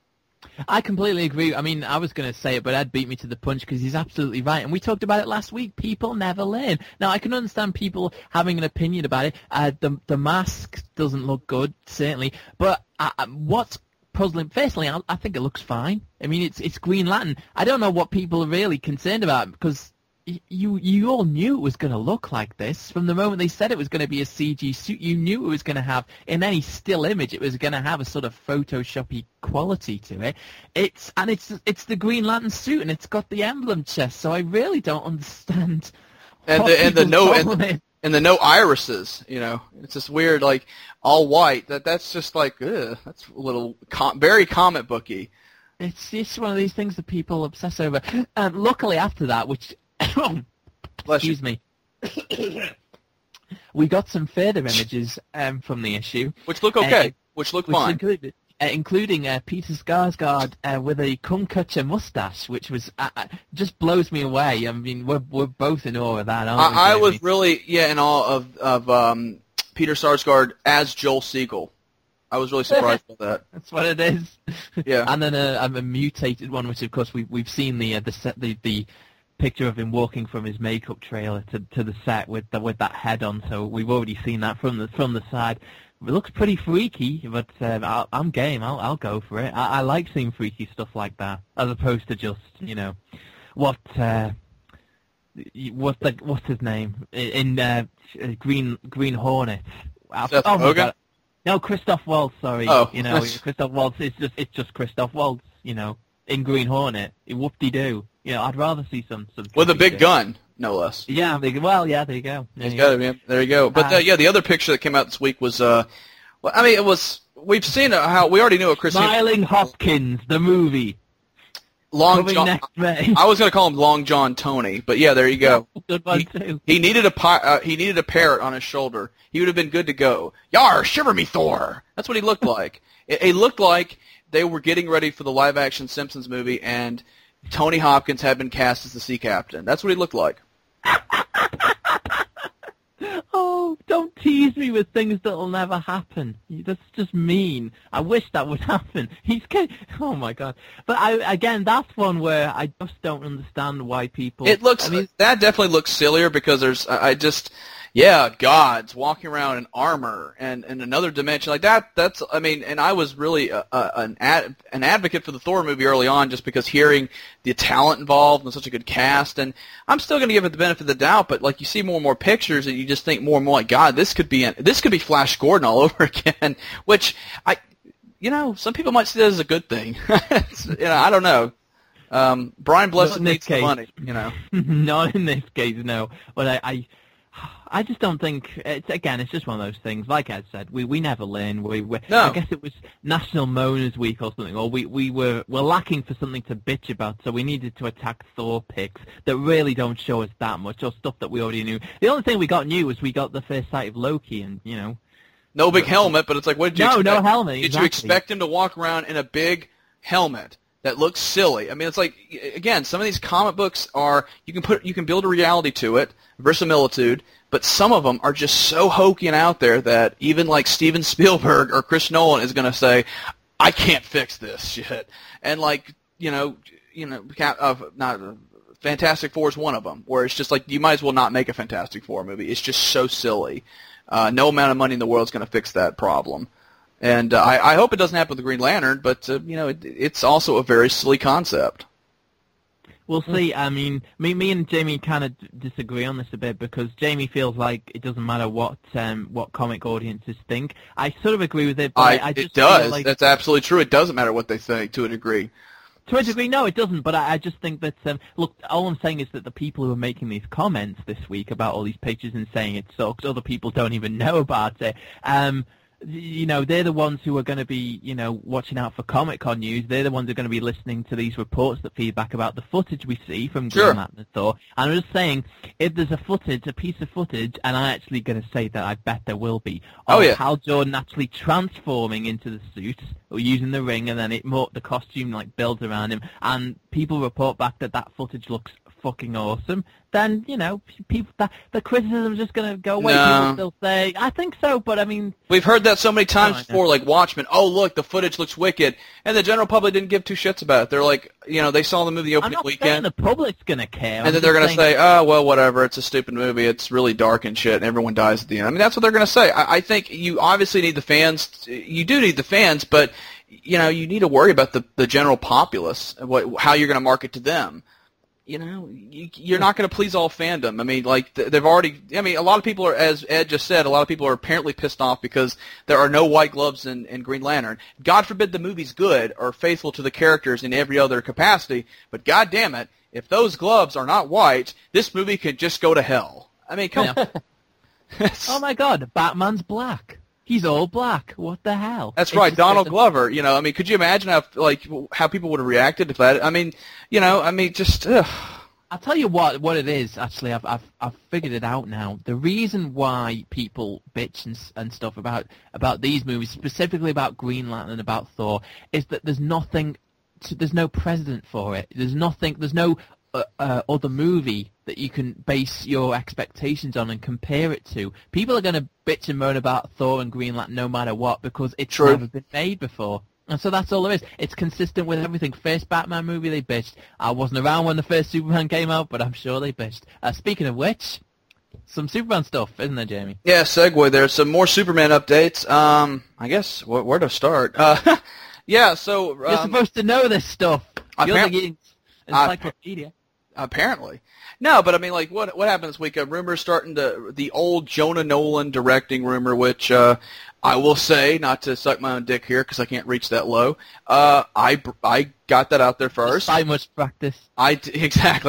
I completely agree. I mean, I was going to say it, but Ed beat me to the punch because he's absolutely right. And we talked about it last week. People never learn. Now, I can understand people having an opinion about it. Uh, the the mask doesn't look good, certainly. But uh, what's puzzling, firstly, I, I think it looks fine. I mean, it's it's Green Lantern. I don't know what people are really concerned about because you you all knew it was going to look like this from the moment they said it was going to be a C G suit. You knew it was going to have, in any still image, it was going to have a sort of Photoshoppy quality to it. It's and it's it's the Green Lantern suit and it's got the emblem chest. So I really don't understand. And what the and the people's no problem and, is. and the no irises. You know, it's just weird. Like all white. That that's just like ugh, that's a little com- very comic booky. It's just one of these things that people obsess over. And luckily after that, which Bless you. excuse me, we got some further images um, from the issue. Which look okay. Uh, which look which fine. included, uh, including uh, Peter Skarsgård uh, with a Kunkucha mustache, which was uh, uh, just blows me away. I mean, we're we're both in awe of that, aren't we, I, I Jamie? was really yeah in awe of of um, Peter Sarsgaard as Joel Siegel. I was really surprised by that. That's what it is. Yeah. And then a, a mutated one, which of course we we've seen the uh, the set the the picture of him walking from his makeup trailer to to the set with the, with that head on. So we've already seen that from the from the side. It looks pretty freaky, but um, I'll, I'm game. I'll I'll go for it. I, I like seeing freaky stuff like that, as opposed to just you know what uh, what the what's his name in uh, Green Green Hornet. Seth oh my Rogen? God. No, Christoph Waltz. Sorry, Oh. you know Christoph Waltz. It's just it's just Christoph Waltz. You know, in Green Hornet, whoop-de-doo. You know, I'd rather see some some With a freaky big shit. gun, no less. Yeah, they, well, yeah, there you go. There He's you got go. it, man. There you go. But Uh, uh, yeah, the other picture that came out this week was, uh, well, I mean, it was. We've seen how we already knew what Chris Smiling Hopkins, the movie. Long Coming John. next May. I was going to call him Long John Tony, but yeah, there you go. Good one He, too. he needed a pi- uh, he needed a parrot on his shoulder. He would have been good to go. Yar, shiver me, Thor. That's what he looked like. it, it looked like they were getting ready for the live-action Simpsons movie, and Tony Hopkins had been cast as the sea captain. That's what he looked like. Oh, don't tease me with things that'll never happen. That's just mean. I wish that would happen. He's ca- oh my god. But I, again, that's one where I just don't understand why people. It looks I mean, that definitely looks sillier because there's I I just yeah gods walking around in armor and in another dimension like that. That's I mean, and I was really a, a, an ad, an advocate for the Thor movie early on just because hearing the talent involved and such a good cast, and I'm still going to give it the benefit of the doubt. But like you see more and more pictures, and you just think more and more like God, this could be an, this could be Flash Gordon all over again. Which I, you know, some people might see that as a good thing. It's, you know, I don't know. Um, Brian Not Blessed in this needs the case. money, you know. not in this case, no. But I, I, I just don't think it's again. It's just one of those things. Like Ed said, we, we never learn. We, we No. I guess it was National Moaners Week or something, or we, we were we're lacking for something to bitch about, so we needed to attack Thor pics that really don't show us that much, or stuff that we already knew. The only thing we got new was we got the first sight of Loki, and you know, No big helmet, but it's like, what did you no, expect? no helmet. Did exactly. you expect him to walk around in a big helmet that looks silly? I mean, it's like, again, some of these comic books are, you can put, you can build a reality to it, verisimilitude, but some of them are just so hokey and out there that even like Steven Spielberg or Chris Nolan is going to say, I can't fix this shit. And like, you know, you know, uh, not uh, Fantastic Four is one of them, where it's just like, you might as well not make a Fantastic Four movie. It's just so silly. Uh, no amount of money in the world is going to fix that problem. And uh, I, I hope it doesn't happen with the Green Lantern, but uh, you know, it, it's also a very silly concept. We'll see. I mean, me, me and Jamie kind of d- disagree on this a bit because Jamie feels like it doesn't matter what um, what comic audiences think. I sort of agree with it, but I, I, I just it does. feel like That's absolutely true. It doesn't matter what they think to a degree. to a degree, no, it doesn't. But I, I just think that um, look, all I'm saying is that the people who are making these comments this week about all these pictures and saying it sucks, other people don't even know about it. Um, you know, they're the ones who are going to be, you know, watching out for Comic-Con news. They're the ones who are going to be listening to these reports that feedback about the footage we see from Sure. Green Lantern and Thor. And I'm just saying, if there's a footage, a piece of footage, and I'm actually going to say that I bet there will be, Oh, of yeah. Hal Jordan actually transforming into the suit or using the ring, and then it more, the costume like builds around him, and people report back that that footage looks fucking awesome, then, you know, people that the criticism is just going to go away. No. People still say, I think so, but I mean, We've heard that so many times Oh, I know. before, like Watchmen. Oh, look, the footage looks wicked, and the general public didn't give two shits about it. They're like, you know, they saw the movie the I'm opening not saying weekend, the public's going to care. and I'm then they're just going to saying- say, oh, well, whatever, it's a stupid movie, it's really dark and shit, and everyone dies at the end. I mean, that's what they're going to say. I, I think you obviously need the fans. You do need the fans, but, you know, you need to worry about the, the general populace, and what, how you're going to market to them. You know, you, you're not going to please all fandom. I mean, like, th- they've already, I mean, a lot of people are, as Ed just said, a lot of people are apparently pissed off because there are no white gloves in, in Green Lantern. God forbid the movie's good or faithful to the characters in every other capacity, but God damn it, if those gloves are not white, this movie could just go to hell. I mean, come on. Oh my God, Batman's black. He's all black. What the hell? That's It's right, just Donald like- Glover. You know, I mean, could you imagine how like how people would have reacted if that? I mean, you know, I mean, just ugh. I'll tell you what what it is. Actually, I've I've I've figured it out now. The reason why people bitch and s- and stuff about about these movies, specifically about Green Lantern and about Thor, is that there's nothing, to, there's no precedent for it. There's nothing. There's no uh, uh, other movie that you can base your expectations on and compare it to. People are going to bitch and moan about Thor and Green Lantern no matter what because it's True. never been made before. And so that's all there is. It's consistent with everything. First Batman movie, they bitched. I wasn't around when the first Superman came out, but I'm sure they bitched. Uh, speaking of which, some Superman stuff, isn't there, Jamie? Yeah, segue there. Some more Superman updates. Um, I guess wh- where to start? Uh, yeah, so um, You're supposed to know this stuff. You're Appar- the encyclopedia. apparently, no, but I mean, like, what what happened this week? A rumor starting to the old Jonah Nolan directing rumor, which uh, I will say, not to suck my own dick here because I can't reach that low. Uh, I I got that out there first. So much practice. I d- exactly.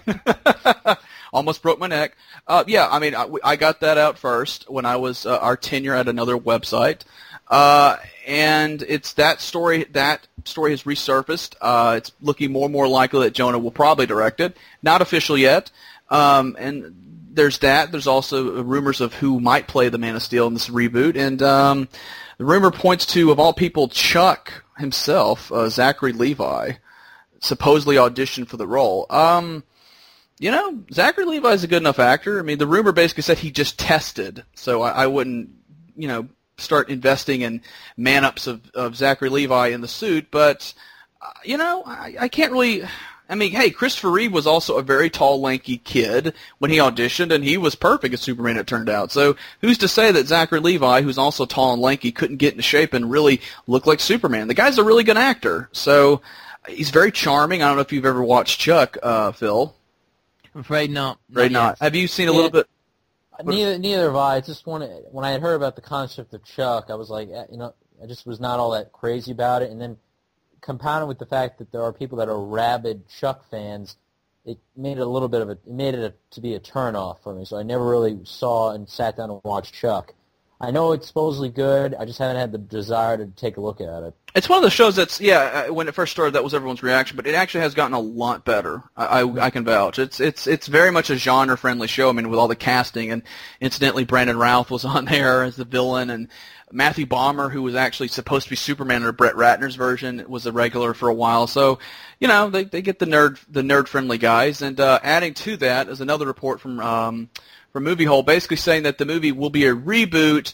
I almost broke my neck. Uh, yeah, I mean, I, I got that out first when I was uh, our tenure at another website, uh, and it's that story. That story has resurfaced. Uh, it's looking more and more likely that Jonah will probably direct it. Not official yet, um, and there's that. There's also rumors of who might play the Man of Steel in this reboot, and um, the rumor points to, of all people, Chuck himself, uh, Zachary Levi, supposedly auditioned for the role. Um, you know, Zachary Levi is a good enough actor. I mean, the rumor basically said he just tested, so I, I wouldn't, you know, start investing in man-ups of, of Zachary Levi in the suit. But, uh, you know, I, I can't really... I mean, hey, Christopher Reeve was also a very tall, lanky kid when he auditioned, and he was perfect as Superman, it turned out. So who's to say that Zachary Levi, who's also tall and lanky, couldn't get into shape and really look like Superman? The guy's a really good actor. So he's very charming. I don't know if you've ever watched Chuck, uh, Phil. I'm afraid not. Afraid not. not. yet. Have you seen a Yeah. little bit? Neither, neither have I. I just wanted, when I had heard about the concept of Chuck, I was like, eh, you know, I just was not all that crazy about it. And then compounded with the fact that there are people that are rabid Chuck fans, it made it a little bit of a it made it a, to be a turn off for me. So I never really saw and sat down and watched Chuck. I know it's supposedly good. I just haven't had the desire to take a look at it. It's one of the shows that's, yeah, uh, when it first started, that was everyone's reaction, but it actually has gotten a lot better. I, I, I can vouch. It's it's it's very much a genre-friendly show. I mean, with all the casting, and incidentally, Brandon Routh was on there as the villain, and Matthew Bomer, who was actually supposed to be Superman under Brett Ratner's version, was a regular for a while. So, you know, they they get the nerd the nerd-friendly guys. And uh, adding to that is another report from um, from Movie Hole, basically saying that the movie will be a reboot.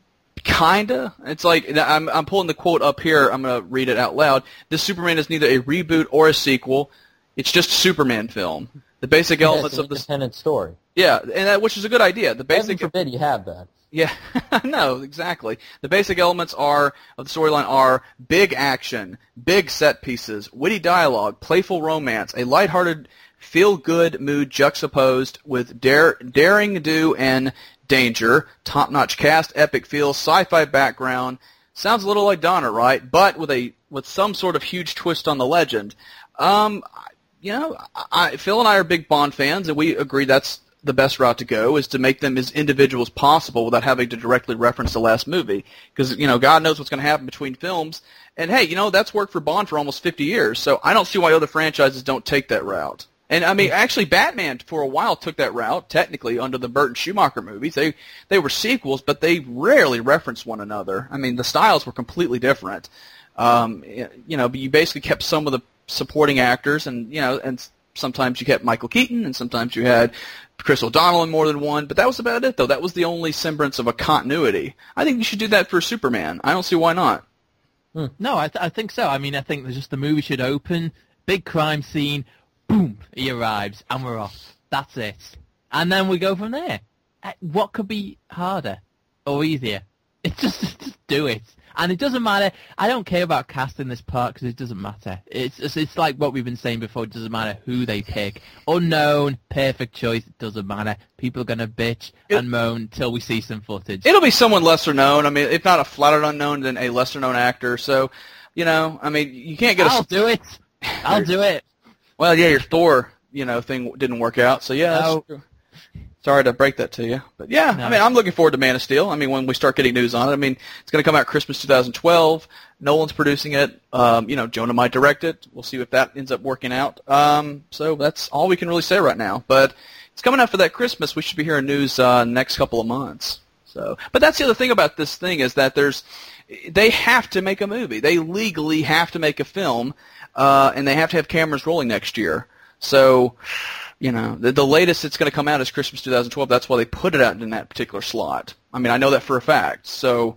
Kinda. It's like, I'm I'm pulling the quote up here. I'm going to read it out loud. This Superman is neither a reboot or a sequel. It's just a Superman film. The basic Yeah, elements it's an of the independent story. yeah, and that, which is a good idea. The Heaven basic forbid you have that. yeah, no, exactly. The basic elements are of the storyline are big action, big set pieces, witty dialogue, playful romance, a lighthearted, feel-good mood juxtaposed with dare, daring do and danger, top-notch cast, epic feel, sci-fi background. Sounds a little like Donner, right? But with a with some sort of huge twist on the legend. Um, you know, I, Phil and I are big Bond fans, and we agree that's the best route to go, is to make them as individual as possible without having to directly reference the last movie. Because, you know, God knows what's going to happen between films. And, hey, you know, that's worked for Bond for almost fifty years, so I don't see why other franchises don't take that route. And, I mean, actually, Batman, for a while, took that route, technically, under the Burton Schumacher movies. They they were sequels, but they rarely referenced one another. I mean, the styles were completely different. Um, you know, but you basically kept some of the supporting actors, and, you know, and sometimes you kept Michael Keaton, and sometimes you had Chris O'Donnell in more than one, but that was about it, though. That was the only semblance of a continuity. I think you should do that for Superman. I don't see why not. Hmm. No, I, th- I think so. I mean, I think just the movie should open, big crime scene, boom, he arrives, and we're off. That's it. And then we go from there. What could be harder or easier? It's just, just do it. And it doesn't matter. I don't care about casting this part because it doesn't matter. It's, it's it's like what we've been saying before. It doesn't matter who they pick. Unknown, perfect choice. It doesn't matter. People are going to bitch it, and moan till we see some footage. It'll be someone lesser known. I mean, if not a flat-out unknown, then a lesser-known actor. So, you know, I mean, you can't get a... I'll do it. I'll do it. Well, yeah, your Thor, you know, thing didn't work out. So, yeah, that's No. true. Sorry to break that to you. But, yeah, No. I mean, I'm looking forward to Man of Steel. I mean, when we start getting news on it. I mean, it's going to come out Christmas twenty twelve. Nolan's producing it. Um, you know, Jonah might direct it. We'll see if that ends up working out. Um, so that's all we can really say right now. But it's coming out for that Christmas. We should be hearing news uh, next couple of months. So, but that's the other thing about this thing is that there's they have to make a movie. They legally have to make a film, uh, and they have to have cameras rolling next year. So, you know, the, the latest it's going to come out is Christmas twenty twelve. That's why they put it out in that particular slot. I mean, I know that for a fact. So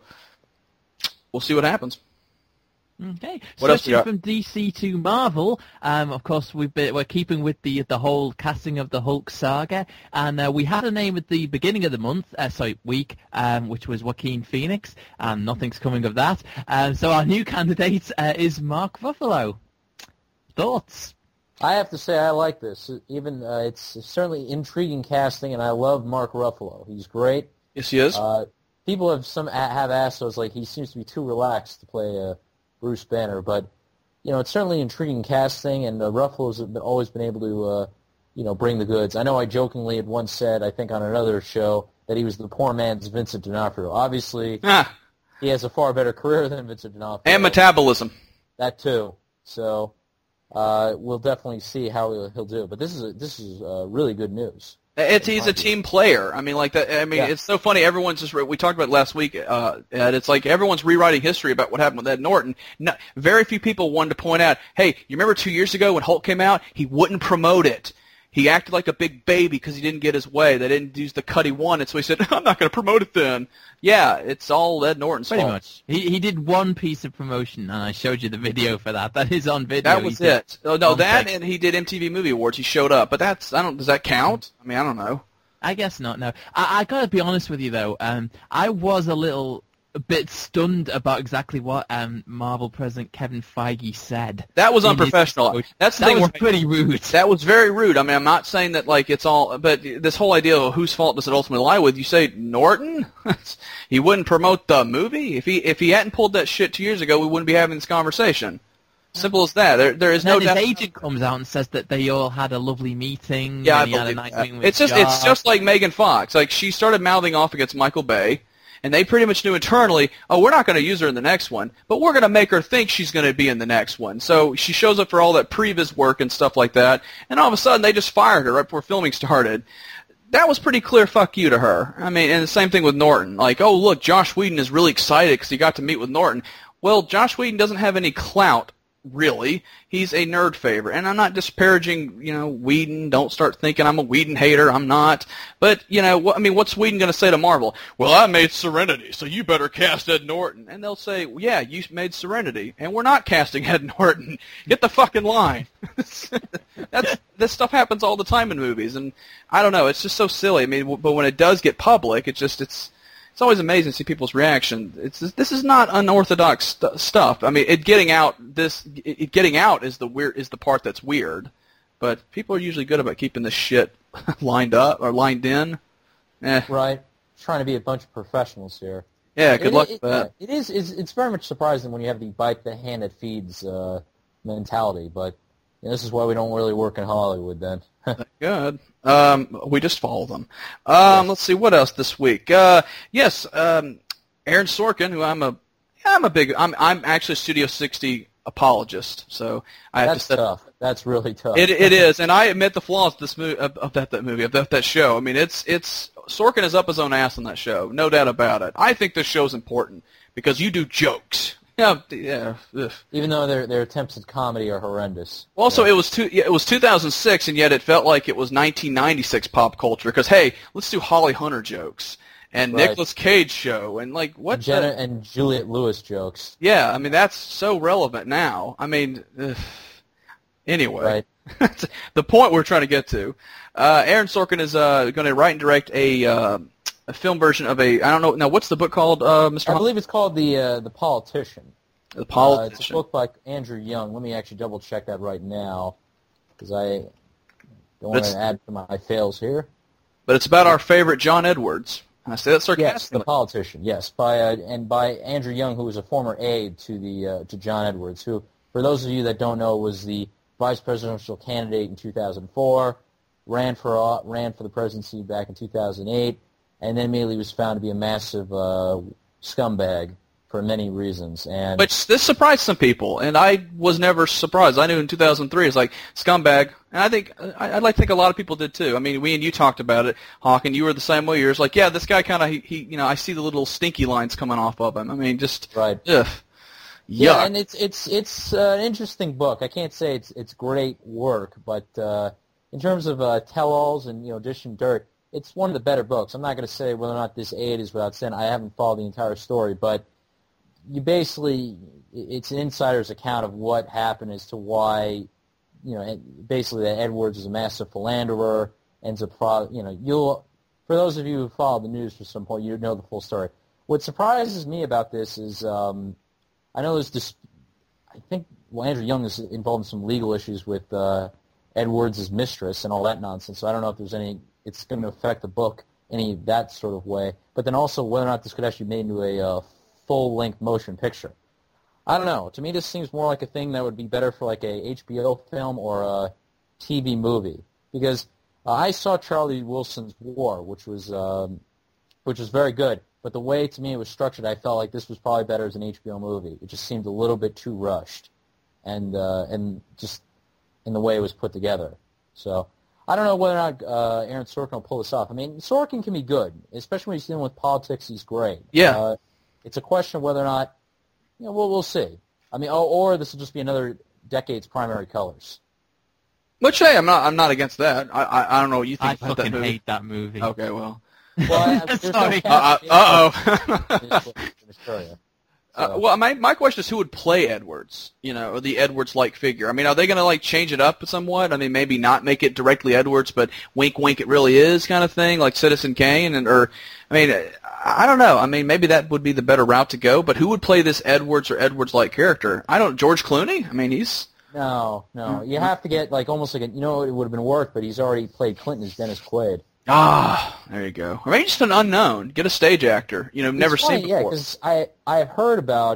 we'll see what happens. Okay. What else we Switching got? from D C to Marvel, um, of course we've been, we're keeping with the the whole casting of the Hulk saga, and uh, we had a name at the beginning of the month, uh, sorry, week, um, which was Joaquin Phoenix, and nothing's coming of that. Um, so our new candidate uh, is Mark Ruffalo. Thoughts? I have to say I like this. Even uh, it's certainly intriguing casting, and I love Mark Ruffalo. He's great. Yes, he is. Uh, people have some have asked us like he seems to be too relaxed to play uh, Bruce Banner, but you know it's certainly intriguing casting, and uh, Ruffalo's been, always been able to uh, you know bring the goods. I know I jokingly had once said, I think on another show, that he was the poor man's Vincent D'Onofrio. Obviously, ah, he has a far better career than Vincent D'Onofrio. and metabolism. That too. So uh, we'll definitely see how he'll, he'll do. But this is a, this is uh, really good news. It's he's a team player. I mean, like that. I mean, Yeah. it's so funny. Everyone's just we talked about it last week, uh, and it's like everyone's rewriting history about what happened with Ed Norton. No, very few people wanted to point out, hey, you remember two years ago when Hulk came out? He wouldn't promote it. He acted like a big baby because he didn't get his way. They didn't use the cut he wanted, so he said, I'm not going to promote it then. Yeah, it's all Ed Norton's Pretty fault. much. He he did one piece of promotion, and I showed you the video for that. That is on video. That was He did it. Oh, no, one that thing. and he did M T V Movie Awards. He showed up, but that's I don't. Does that count? I mean, I don't know. I guess not, no. I, I gotta be honest with you, though. Um, I was a little a bit stunned about exactly what um, Marvel president Kevin Feige said. That was in his unprofessional. approach. That's the That thing. was where- pretty rude. That was very rude. I mean, I'm not saying that like it's all, but this whole idea of whose fault does it ultimately lie with? You say Norton? He wouldn't promote the movie. If he if he hadn't pulled that shit two years ago, we wouldn't be having this conversation. Simple as that. There, there is And no then his doubt. agent comes out and says that they all had a lovely meeting. Yeah, I and he had a believe nice that. meeting with It's just, Josh. it's just like Megan Fox. Like she started mouthing off against Michael Bay, and they pretty much knew internally, oh, we're not going to use her in the next one, but we're going to make her think she's going to be in the next one. So she shows up for all that previs work and stuff like that, and all of a sudden they just fired her right before filming started. That was pretty clear fuck you to her. I mean, and the same thing with Norton. Like, oh, look, Josh Whedon is really excited because he got to meet with Norton. Well, Josh Whedon doesn't have any clout, really. He's a nerd favorite. And I'm not disparaging, you know, Whedon. Don't start thinking I'm a Whedon hater. I'm not. But, you know, what, I mean, what's Whedon going to say to Marvel? Well, I made Serenity, so you better cast Ed Norton. And they'll say, well, yeah, you made Serenity, and we're not casting Ed Norton. Get the fucking line. That's, this stuff happens all the time in movies, and I don't know. It's just so silly. I mean, w- but when it does get public, it just, it's... It's always amazing to see people's reaction. It's this is not unorthodox st- stuff. I mean, it getting out this it, it getting out is the weird is the part that's weird, but people are usually good about keeping this shit lined up or lined in. Eh. Right. Trying to be a bunch of professionals here. Yeah. Good it, luck it, with that. It is. It's, it's very much surprising when you have the bite the hand that feeds uh, mentality, but you know, this is why we don't really work in Hollywood. Then. Good. Um, we just follow them. Um, let's see what else this week. Uh, yes, um, Aaron Sorkin, who I'm a, I'm a big, I'm, I'm actually a Studio sixty apologist, so I have That's to say tough. That's really tough. It it is, and I admit the flaws of this movie, of, of that that movie, of that that show. I mean, it's it's Sorkin is up his own ass on that show, no doubt about it. I think this show's important because you do jokes. Yeah, yeah. Ugh. Even though their their attempts at comedy are horrendous. Also, yeah. it was two, it was two thousand six, and yet it felt like it was nineteen ninety-six pop culture. Because hey, let's do Holly Hunter jokes and Right. Nicolas Cage show and like what? Jenna the- and Juliette Lewis jokes. Yeah, I mean that's so relevant now. I mean, ugh. Anyway, Right. the point we're trying to get to, uh, Aaron Sorkin is uh, going to write and direct a uh, a film version of a I don't know now what's the book called, uh, Mister I Hall? believe it's called the uh, the Politician. The Uh, it's a Politician. book by Andrew Young. Let me actually double check that right now, because I don't want It's- to add to my fails here. But it's about our favorite John Edwards. And I say that Yes, sarcastically. the Politician. Yes, by uh, and by Andrew Young, who was a former aide to the uh, to John Edwards, who, for those of you that don't know, was the vice presidential candidate in two thousand four, ran for uh, ran for the presidency back in two thousand eight, and then immediately was found to be a massive uh, scumbag for many reasons. And Which this surprised some people, and I was never surprised. I knew in two thousand three it's like scumbag, and I think I, I'd like to think a lot of people did too. I mean, we and you talked about it, Hawk, and you were the same way. You're just like, yeah, this guy kind of he, he, you know, I see the little stinky lines coming off of him. I mean, just right. ugh, Yeah, yuck. and it's it's it's uh, an interesting book. I can't say it's it's great work, but uh, in terms of uh, tell-alls and you know dish and dirt, it's one of the better books. I'm not going to say whether or not this aid is without sin. I haven't followed the entire story, but you basically it's an insider's account of what happened as to why you know basically that Edwards is a massive philanderer, ends up pro- you know you'll for those of you who follow the news for some point you know the full story. What surprises me about this is. Um, I know there's this. I think well, Andrew Young is involved in some legal issues with uh, Edwards' mistress and all that nonsense. So I don't know if there's any. It's going to affect the book any that sort of way. But then also whether or not this could actually be made into a uh, full-length motion picture. I don't know. To me, this seems more like a thing that would be better for like a H B O film or a T V movie. Because uh, I saw Charlie Wilson's War, which was um, which was very good. But the way, to me, it was structured, I felt like this was probably better as an H B O movie. It just seemed a little bit too rushed, and uh, and just in the way it was put together. So I don't know whether or not uh, Aaron Sorkin will pull this off. I mean, Sorkin can be good, especially when he's dealing with politics. He's great. Yeah. Uh, it's a question of whether or not, you know, we'll we'll see. I mean, or, or this will just be another decade's Primary Colors. Which hey, I'm not I'm not against that. I I, I don't know what you think I about that fucking movie. hate that movie. Okay, well. Well, I, there's no Sorry. Uh cast- uh oh. Australia. Uh, So- well, my my question is who would play Edwards? You know, or the Edwards-like figure. I mean, are they going to like change it up somewhat? I mean, maybe not make it directly Edwards, but wink, wink, it really is kind of thing, like Citizen Kane, and or I mean, I don't know. I mean, maybe that would be the better route to go. But who would play this Edwards or Edwards-like character? I don't. George Clooney? I mean, he's No, no. You have to get like almost like a, you know it would have been work, but he's already played Clinton as Dennis Quaid. ah, there you go. Or maybe just an unknown. Get a stage actor. You know, never It's funny, seen yeah, before. because I I have heard about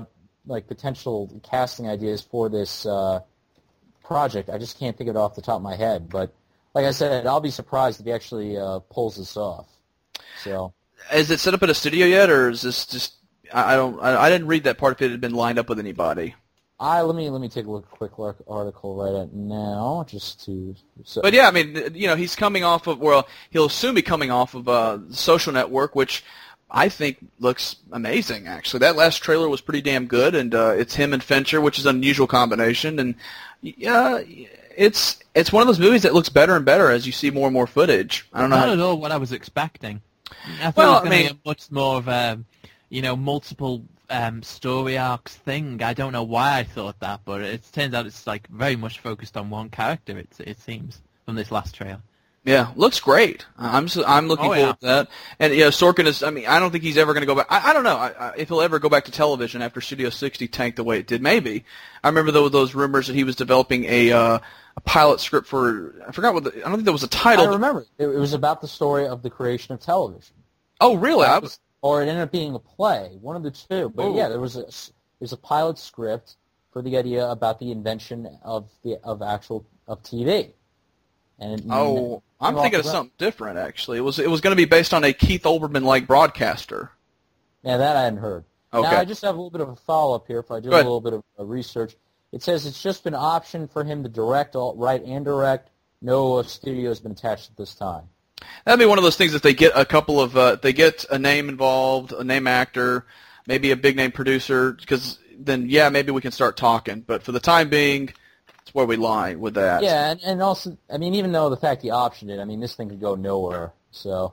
like potential casting ideas for this uh, project. I just can't think of it off the top of my head. But like I said, I'll be surprised if he actually uh, pulls this off. So, is it set up at a studio yet, or is this just? I I don't. I, I didn't read that part if it had been lined up with anybody. I let me let me take a look, quick look article right at now, just to. So. But yeah, I mean, you know, he's coming off of. Well, he'll soon be coming off of uh, Social Network, which I think looks amazing. Actually, that last trailer was pretty damn good, and uh, it's him and Fincher, which is an unusual combination, and yeah, it's it's one of those movies that looks better and better as you see more and more footage. I don't know. Not How... at all what I was expecting. I thought Well, it was I going to mean- be a much more of a, you know, multiple um, story arcs thing. I don't know why I thought that, but it turns out it's like very much focused on one character. It it seems from this last trailer. Yeah, looks great. I'm so, I'm looking Oh, forward yeah. to that. And you know, Sorkin is. I mean, I don't think he's ever going to go back. I, I don't know I, I, if he'll ever go back to television after Studio sixty tanked the way it did. Maybe. I remember those those rumors that he was developing a uh, a pilot script for. I forgot what. The, I don't think there was a title. I remember it, it was about the story of the creation of television. Oh, really? I was. Or it ended up being a play, one of the two. But Oh. yeah, there was a there's a pilot script for the idea about the invention of the of actual of T V. And it, Oh, I'm came thinking off of that. something different. Actually, it was it was going to be based on a Keith Olbermann like broadcaster. Yeah, that I hadn't heard. Okay. Now I just have a little bit of a follow up here. If I do Go a ahead. little bit of uh, research, it says it's just been optioned for him to direct, all, write, and direct. No uh, studio has been attached at this time. That'd be one of those things if they get a couple of, uh, they get a name involved, a name actor, maybe a big name producer, because then, yeah, maybe we can start talking. But for the time being, that's where we lie with that. Yeah, and, and also, I mean, even though the fact he optioned it, I mean, this thing could go nowhere. So,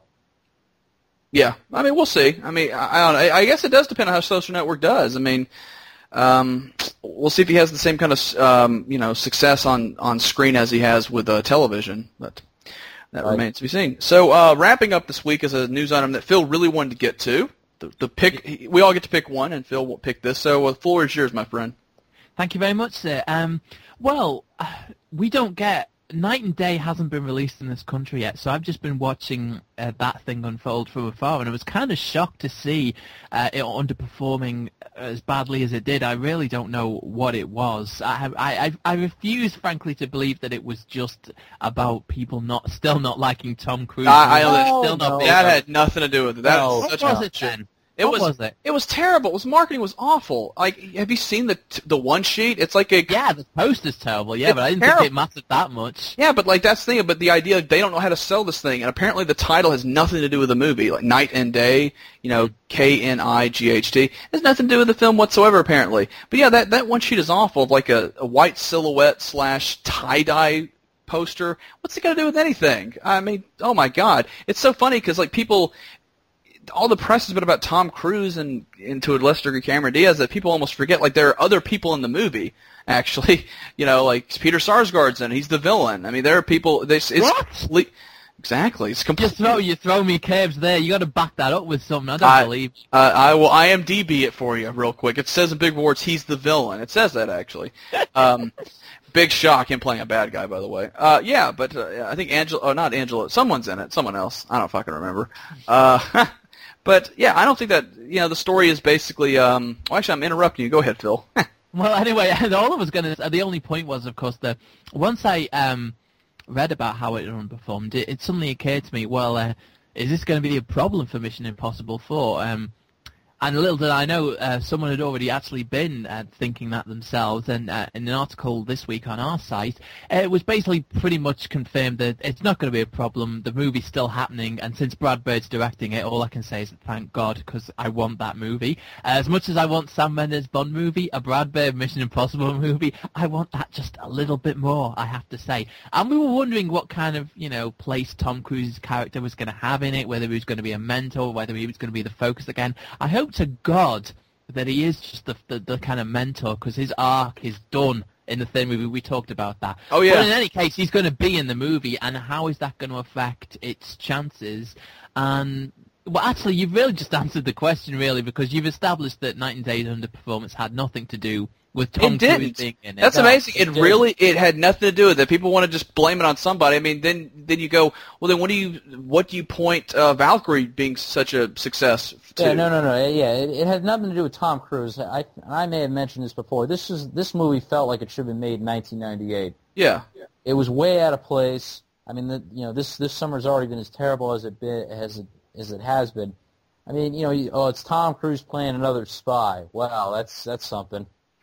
Yeah, I mean, we'll see. I mean, I, I don't know. I, I guess it does depend on how Social Network does. I mean, um, we'll see if he has the same kind of, um, you know, success on, on screen as he has with uh, television. But that Right. remains to be seen. So, uh, wrapping up this week is a news item that Phil really wanted to get to. The, the pick, we all get to pick one, and Phil will pick this. So, uh, the floor is yours, my friend. Thank you very much, sir. Um, well, uh, we don't get... Night and Day hasn't been released in this country yet, so I've just been watching uh, that thing unfold from afar, and I was kind of shocked to see uh, it underperforming as badly as it did. I really don't know what it was. I, have, I, I I refuse, frankly, to believe that it was just about people not still not liking Tom Cruise. I- I and know still that- not no. being- That had nothing to do with it. That No. is What such was a it then? It What was, was it? It was terrible. It was marketing was awful. Like, have you seen the t- the one sheet? It's like a Yeah, the poster's terrible. Yeah, It's but I didn't terrible. think it mattered that much. Yeah, but like that's the thing. But the idea they don't know how to sell this thing, and apparently the title has nothing to do with the movie. Like Night and Day, you know, K N I G H T, has nothing to do with the film whatsoever. Apparently, but yeah, that that one sheet is awful. Of like a, a white silhouette slash tie dye poster. What's it got to do with anything? I mean, oh my god, it's so funny because like people. All the press has been about Tom Cruise and, and to a lesser degree Cameron Diaz that people almost forget. Like there are other people in the movie, actually. You know, like Peter Sarsgaard's in. He's the villain. I mean, there are people. This it's What? complete. Exactly. It's You complete. throw you throw me caves there. You got to back that up with something. I don't I- believe. Uh, I will I M D B it for you real quick. It says in big words, he's the villain. It says that actually. Um, big shock him playing a bad guy, by the way. Uh, yeah, but uh, I think Angela. Oh, not Angela. Someone's in it. Someone else. I don't fucking remember. Uh, But yeah, I don't think that you know the story is basically. Um, well, actually, I'm interrupting you. Go ahead, Phil. Well, anyway, all I was going to. The only point was, of course, that once I um, read about how it underperformed, it, it suddenly occurred to me, well, uh, is this going to be a problem for Mission Impossible four? Um, and little did I know, uh, someone had already actually been uh, thinking that themselves, and uh, in an article this week on our site, uh, it was basically pretty much confirmed that it's not going to be a problem, the movie's still happening, and since Brad Bird's directing it, all I can say is thank God, because I want that movie. Uh, as much as I want Sam Mendes' Bond movie, a Brad Bird Mission Impossible movie, I want that just a little bit more, I have to say. And we were wondering what kind of, you know, place Tom Cruise's character was going to have in it, whether he was going to be a mentor, whether he was going to be the focus again. I hope to God that he is just the the, the kind of mentor, because his arc is done in the third movie. We talked about that. Oh, yeah. But in any case, he's going to be in the movie, and how is that going to affect its chances? And well, actually, you've really just answered the question, really, because you've established that Night and Day's underperformance had nothing to do with Tom It Cruise didn't. being in it. That's No, amazing. it It didn't. really, it had nothing to do with it. People want to just blame it on somebody. I mean, then then you go, well, then what do you what do you point uh, Valkyrie being such a success to? Yeah, no, no, no. Yeah, it, it had nothing to do with Tom Cruise. I I may have mentioned this before. This is this movie felt like it should have been made in nineteen ninety-eight. Yeah. It was way out of place. I mean, the, you know, this this summer's already been as terrible as it been, as it as it has been. I mean, you know, you, oh, it's Tom Cruise playing another spy. Wow, that's that's something.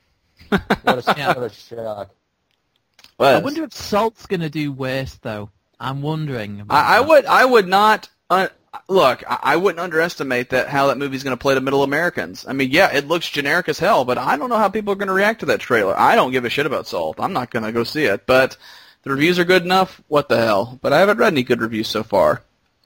What a, Yeah. what a shock. Well, I wonder if Salt's going to do worse, though. I'm wondering. About I, I that. would I would not uh, look. I, I wouldn't underestimate that how that movie's going to play to middle Americans. I mean, yeah, it looks generic as hell, but I don't know how people are going to react to that trailer. I don't give a shit about Salt. I'm not going to go see it, but the reviews are good enough. What the hell? But I haven't read any good reviews so far.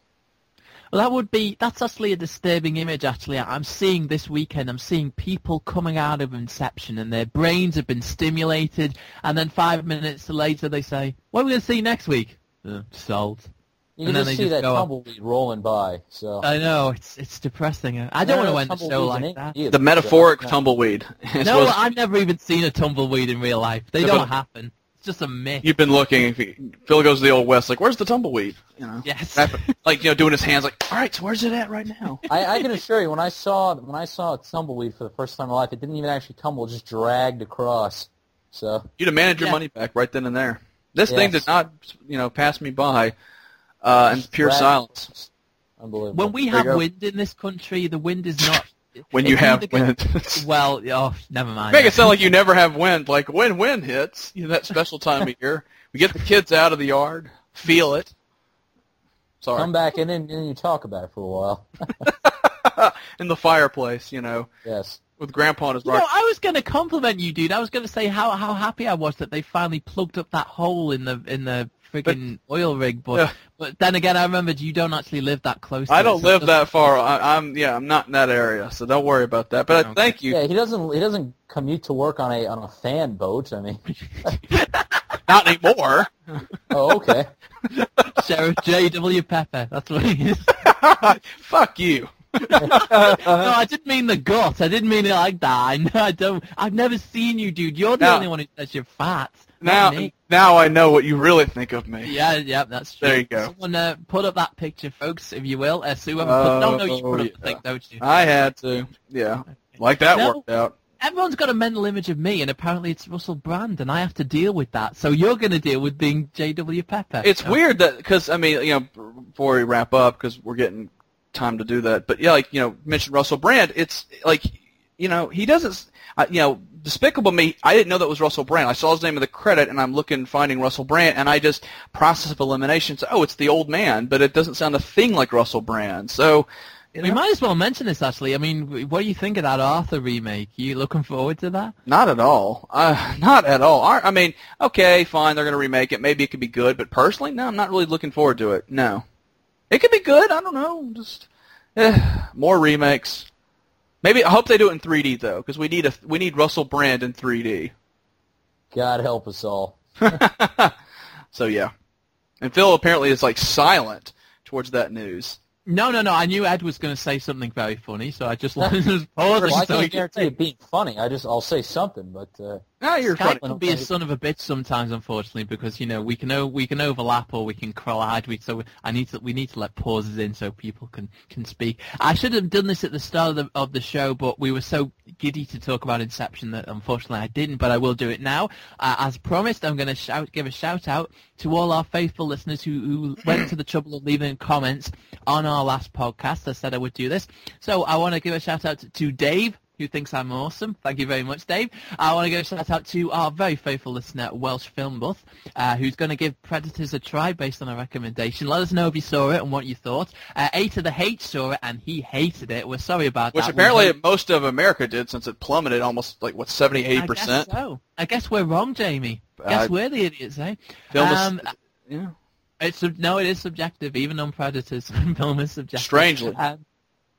Well, that would be, that's actually a disturbing image, actually. I'm seeing this weekend, I'm seeing people coming out of Inception and their brains have been stimulated, and then five minutes later they say, what are we going to see next week? Uh, Salt. You And can then just they see just that go up. tumbleweed rolling by. So I know, it's it's depressing. I don't want to end the show Tumbleweeds like in that. India, The metaphoric so- tumbleweed. No, is supposed- I've never even seen a tumbleweed in real life. They No, don't but- happen. It's just a myth. You've been looking. If you, Phil goes to the old west, like, where's the tumbleweed? You know, Yes. like you know, doing his hands, like, all right, so where's it at right now? I, I can assure you, when I saw when I saw a tumbleweed for the first time in my life, it didn't even actually tumble; it just dragged across. So You'd have managed your Yeah. money back right then and there. This thing Yes. did not, you know, pass me by uh, in pure dragged- silence. Unbelievable. When we There you have go. wind in this country, the wind is not... When you it's have either gonna- wind. Well, oh, never mind. Make it sound like you never have wind. Like when wind hits, you know, that special time of year, we get the kids out of the yard, feel it. Sorry, Come back and then and you talk about it for a while. in the fireplace, you know, Yes. with Grandpa and his You know, rock. I was going to compliment you, dude. I was going to say how how happy I was that they finally plugged up that hole in the in the friggin' oil rig. But Yeah. but then again, I remembered you don't actually live that close. To I it, don't so live it that far. I, I'm yeah, I'm not in that area, so don't worry about that. But Okay. thank you. Yeah, he doesn't he doesn't commute to work on a on a fan boat. I mean, Not anymore. oh okay. doesn't- Sheriff J W Pepper. That's what he is. Fuck you. No, I didn't mean the gut. I didn't mean it like that. I, know, I don't. I've never seen you, dude. You're the Now- only one who says you're fat. not Now, me. now I know what you really think of me. Yeah, yeah, that's true. There you go. Someone uh, put up that picture, folks, if you will. Uh, so whoever Oh, put, don't know you put up the yeah. thing, don't you? I had to. Yeah, like that No. worked out. Everyone's got a mental image of me, and apparently it's Russell Brand, and I have to deal with that. So you're going to deal with being J W Pepper. It's Oh, weird that because I mean, you know, before we wrap up, because we're getting time to do that. But yeah, like you know, mentioned Russell Brand. It's like, you know, he doesn't. Uh, you know, Despicable Me. I didn't know that was Russell Brand. I saw his name in the credit, and I'm looking, finding Russell Brand, and I just process of elimination. So, oh, it's the old man, but it doesn't sound a thing like Russell Brand. So, you We know, might as well mention this, actually. I mean, what do you think of that Arthur remake? You looking forward to that? not at all. Uh, not at all. I, I mean, okay, fine, they're going to remake it. Maybe it could be good, but personally, no, I'm not really looking forward to it. No, it could be good. I don't know. Just eh, more remakes. Maybe I hope they do it in three D though, because we need a we need Russell Brand in three D. God help us all. So yeah, and Phil apparently is like silent towards that news. No, no, no. I knew Ed was going to say something very funny, so I just wanted to pause Well, I it so he can't could guarantee it being funny. I just I'll say something, but uh, Ah, you're Skype funny. can be a son of a bitch sometimes, unfortunately, because you know we can o- we can overlap or we can collide. We so I need to we need to let pauses in so people can, can speak. I should have done this at the start of the of the show, but we were so giddy to talk about Inception that unfortunately I didn't. But I will do it now. Uh, as promised, I'm going to shout give a shout out to all our faithful listeners who, who went to the trouble of leaving comments on our last podcast. I said I would do this, so I want to give a shout out to, to Dave, who thinks I'm awesome. Thank you very much, Dave. I want to give a shout out to our very faithful listener, Welsh Film Buff, uh, who's going to give Predators a try based on a recommendation. Let us know if you saw it and what you thought. Uh, A to the H saw it and he hated it. We're sorry about Which that. apparently We hope- most of America did, since it plummeted almost like what seventy, eighty I percent. guess so. I guess we're wrong, Jamie. Guess Uh, we're the idiots, eh? Film is, Um, yeah, It's sub- no, it is subjective. Even on Predators, film is subjective. strangely. Um,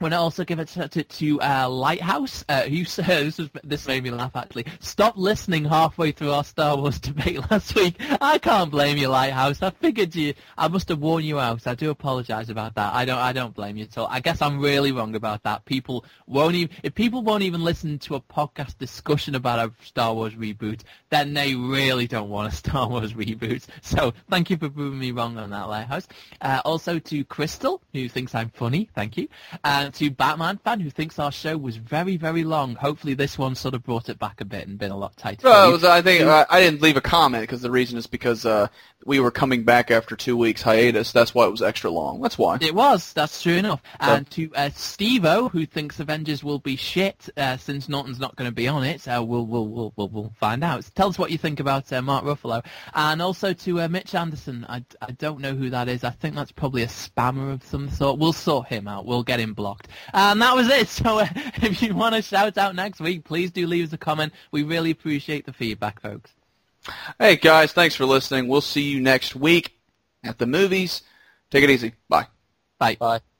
want to also give it to, to, to uh, Lighthouse, uh, who said, this, was, this made me laugh actually, stop listening halfway through our Star Wars debate last week. I can't blame you, Lighthouse. I figured you, I must have worn you out. I do apologise about that. I don't I don't blame you at all. I guess I'm really wrong about that. People won't even, if people won't even listen to a podcast discussion about a Star Wars reboot, then they really don't want a Star Wars reboot. So thank you for proving me wrong on that, Lighthouse. Uh, also to Crystal, who thinks I'm funny. Thank you. Uh, to Batman fan, who thinks our show was very, very long. Hopefully this one sort of brought it back a bit and been a lot tighter. Well, it was, I think uh, I didn't leave a comment because the reason is because uh, we were coming back after two weeks hiatus. That's why it was extra long. That's why. It was. That's true enough. So, and to uh, Steve-O, who thinks Avengers will be shit uh, since Norton's not going to be on it. Uh, we'll, we'll, we'll, we'll, we'll find out. Tell us what you think about uh, Mark Ruffalo. And also to uh, Mitch Anderson. I, I don't know who that is. I think that's probably a spammer of some sort. We'll sort him out. We'll get him blocked. And that was it. So uh, if you want to shout out next week, please do leave us a comment. We really appreciate the feedback, folks. Hey, guys, thanks for listening. We'll see you next week at the movies. Take it easy. Bye. Bye. Bye.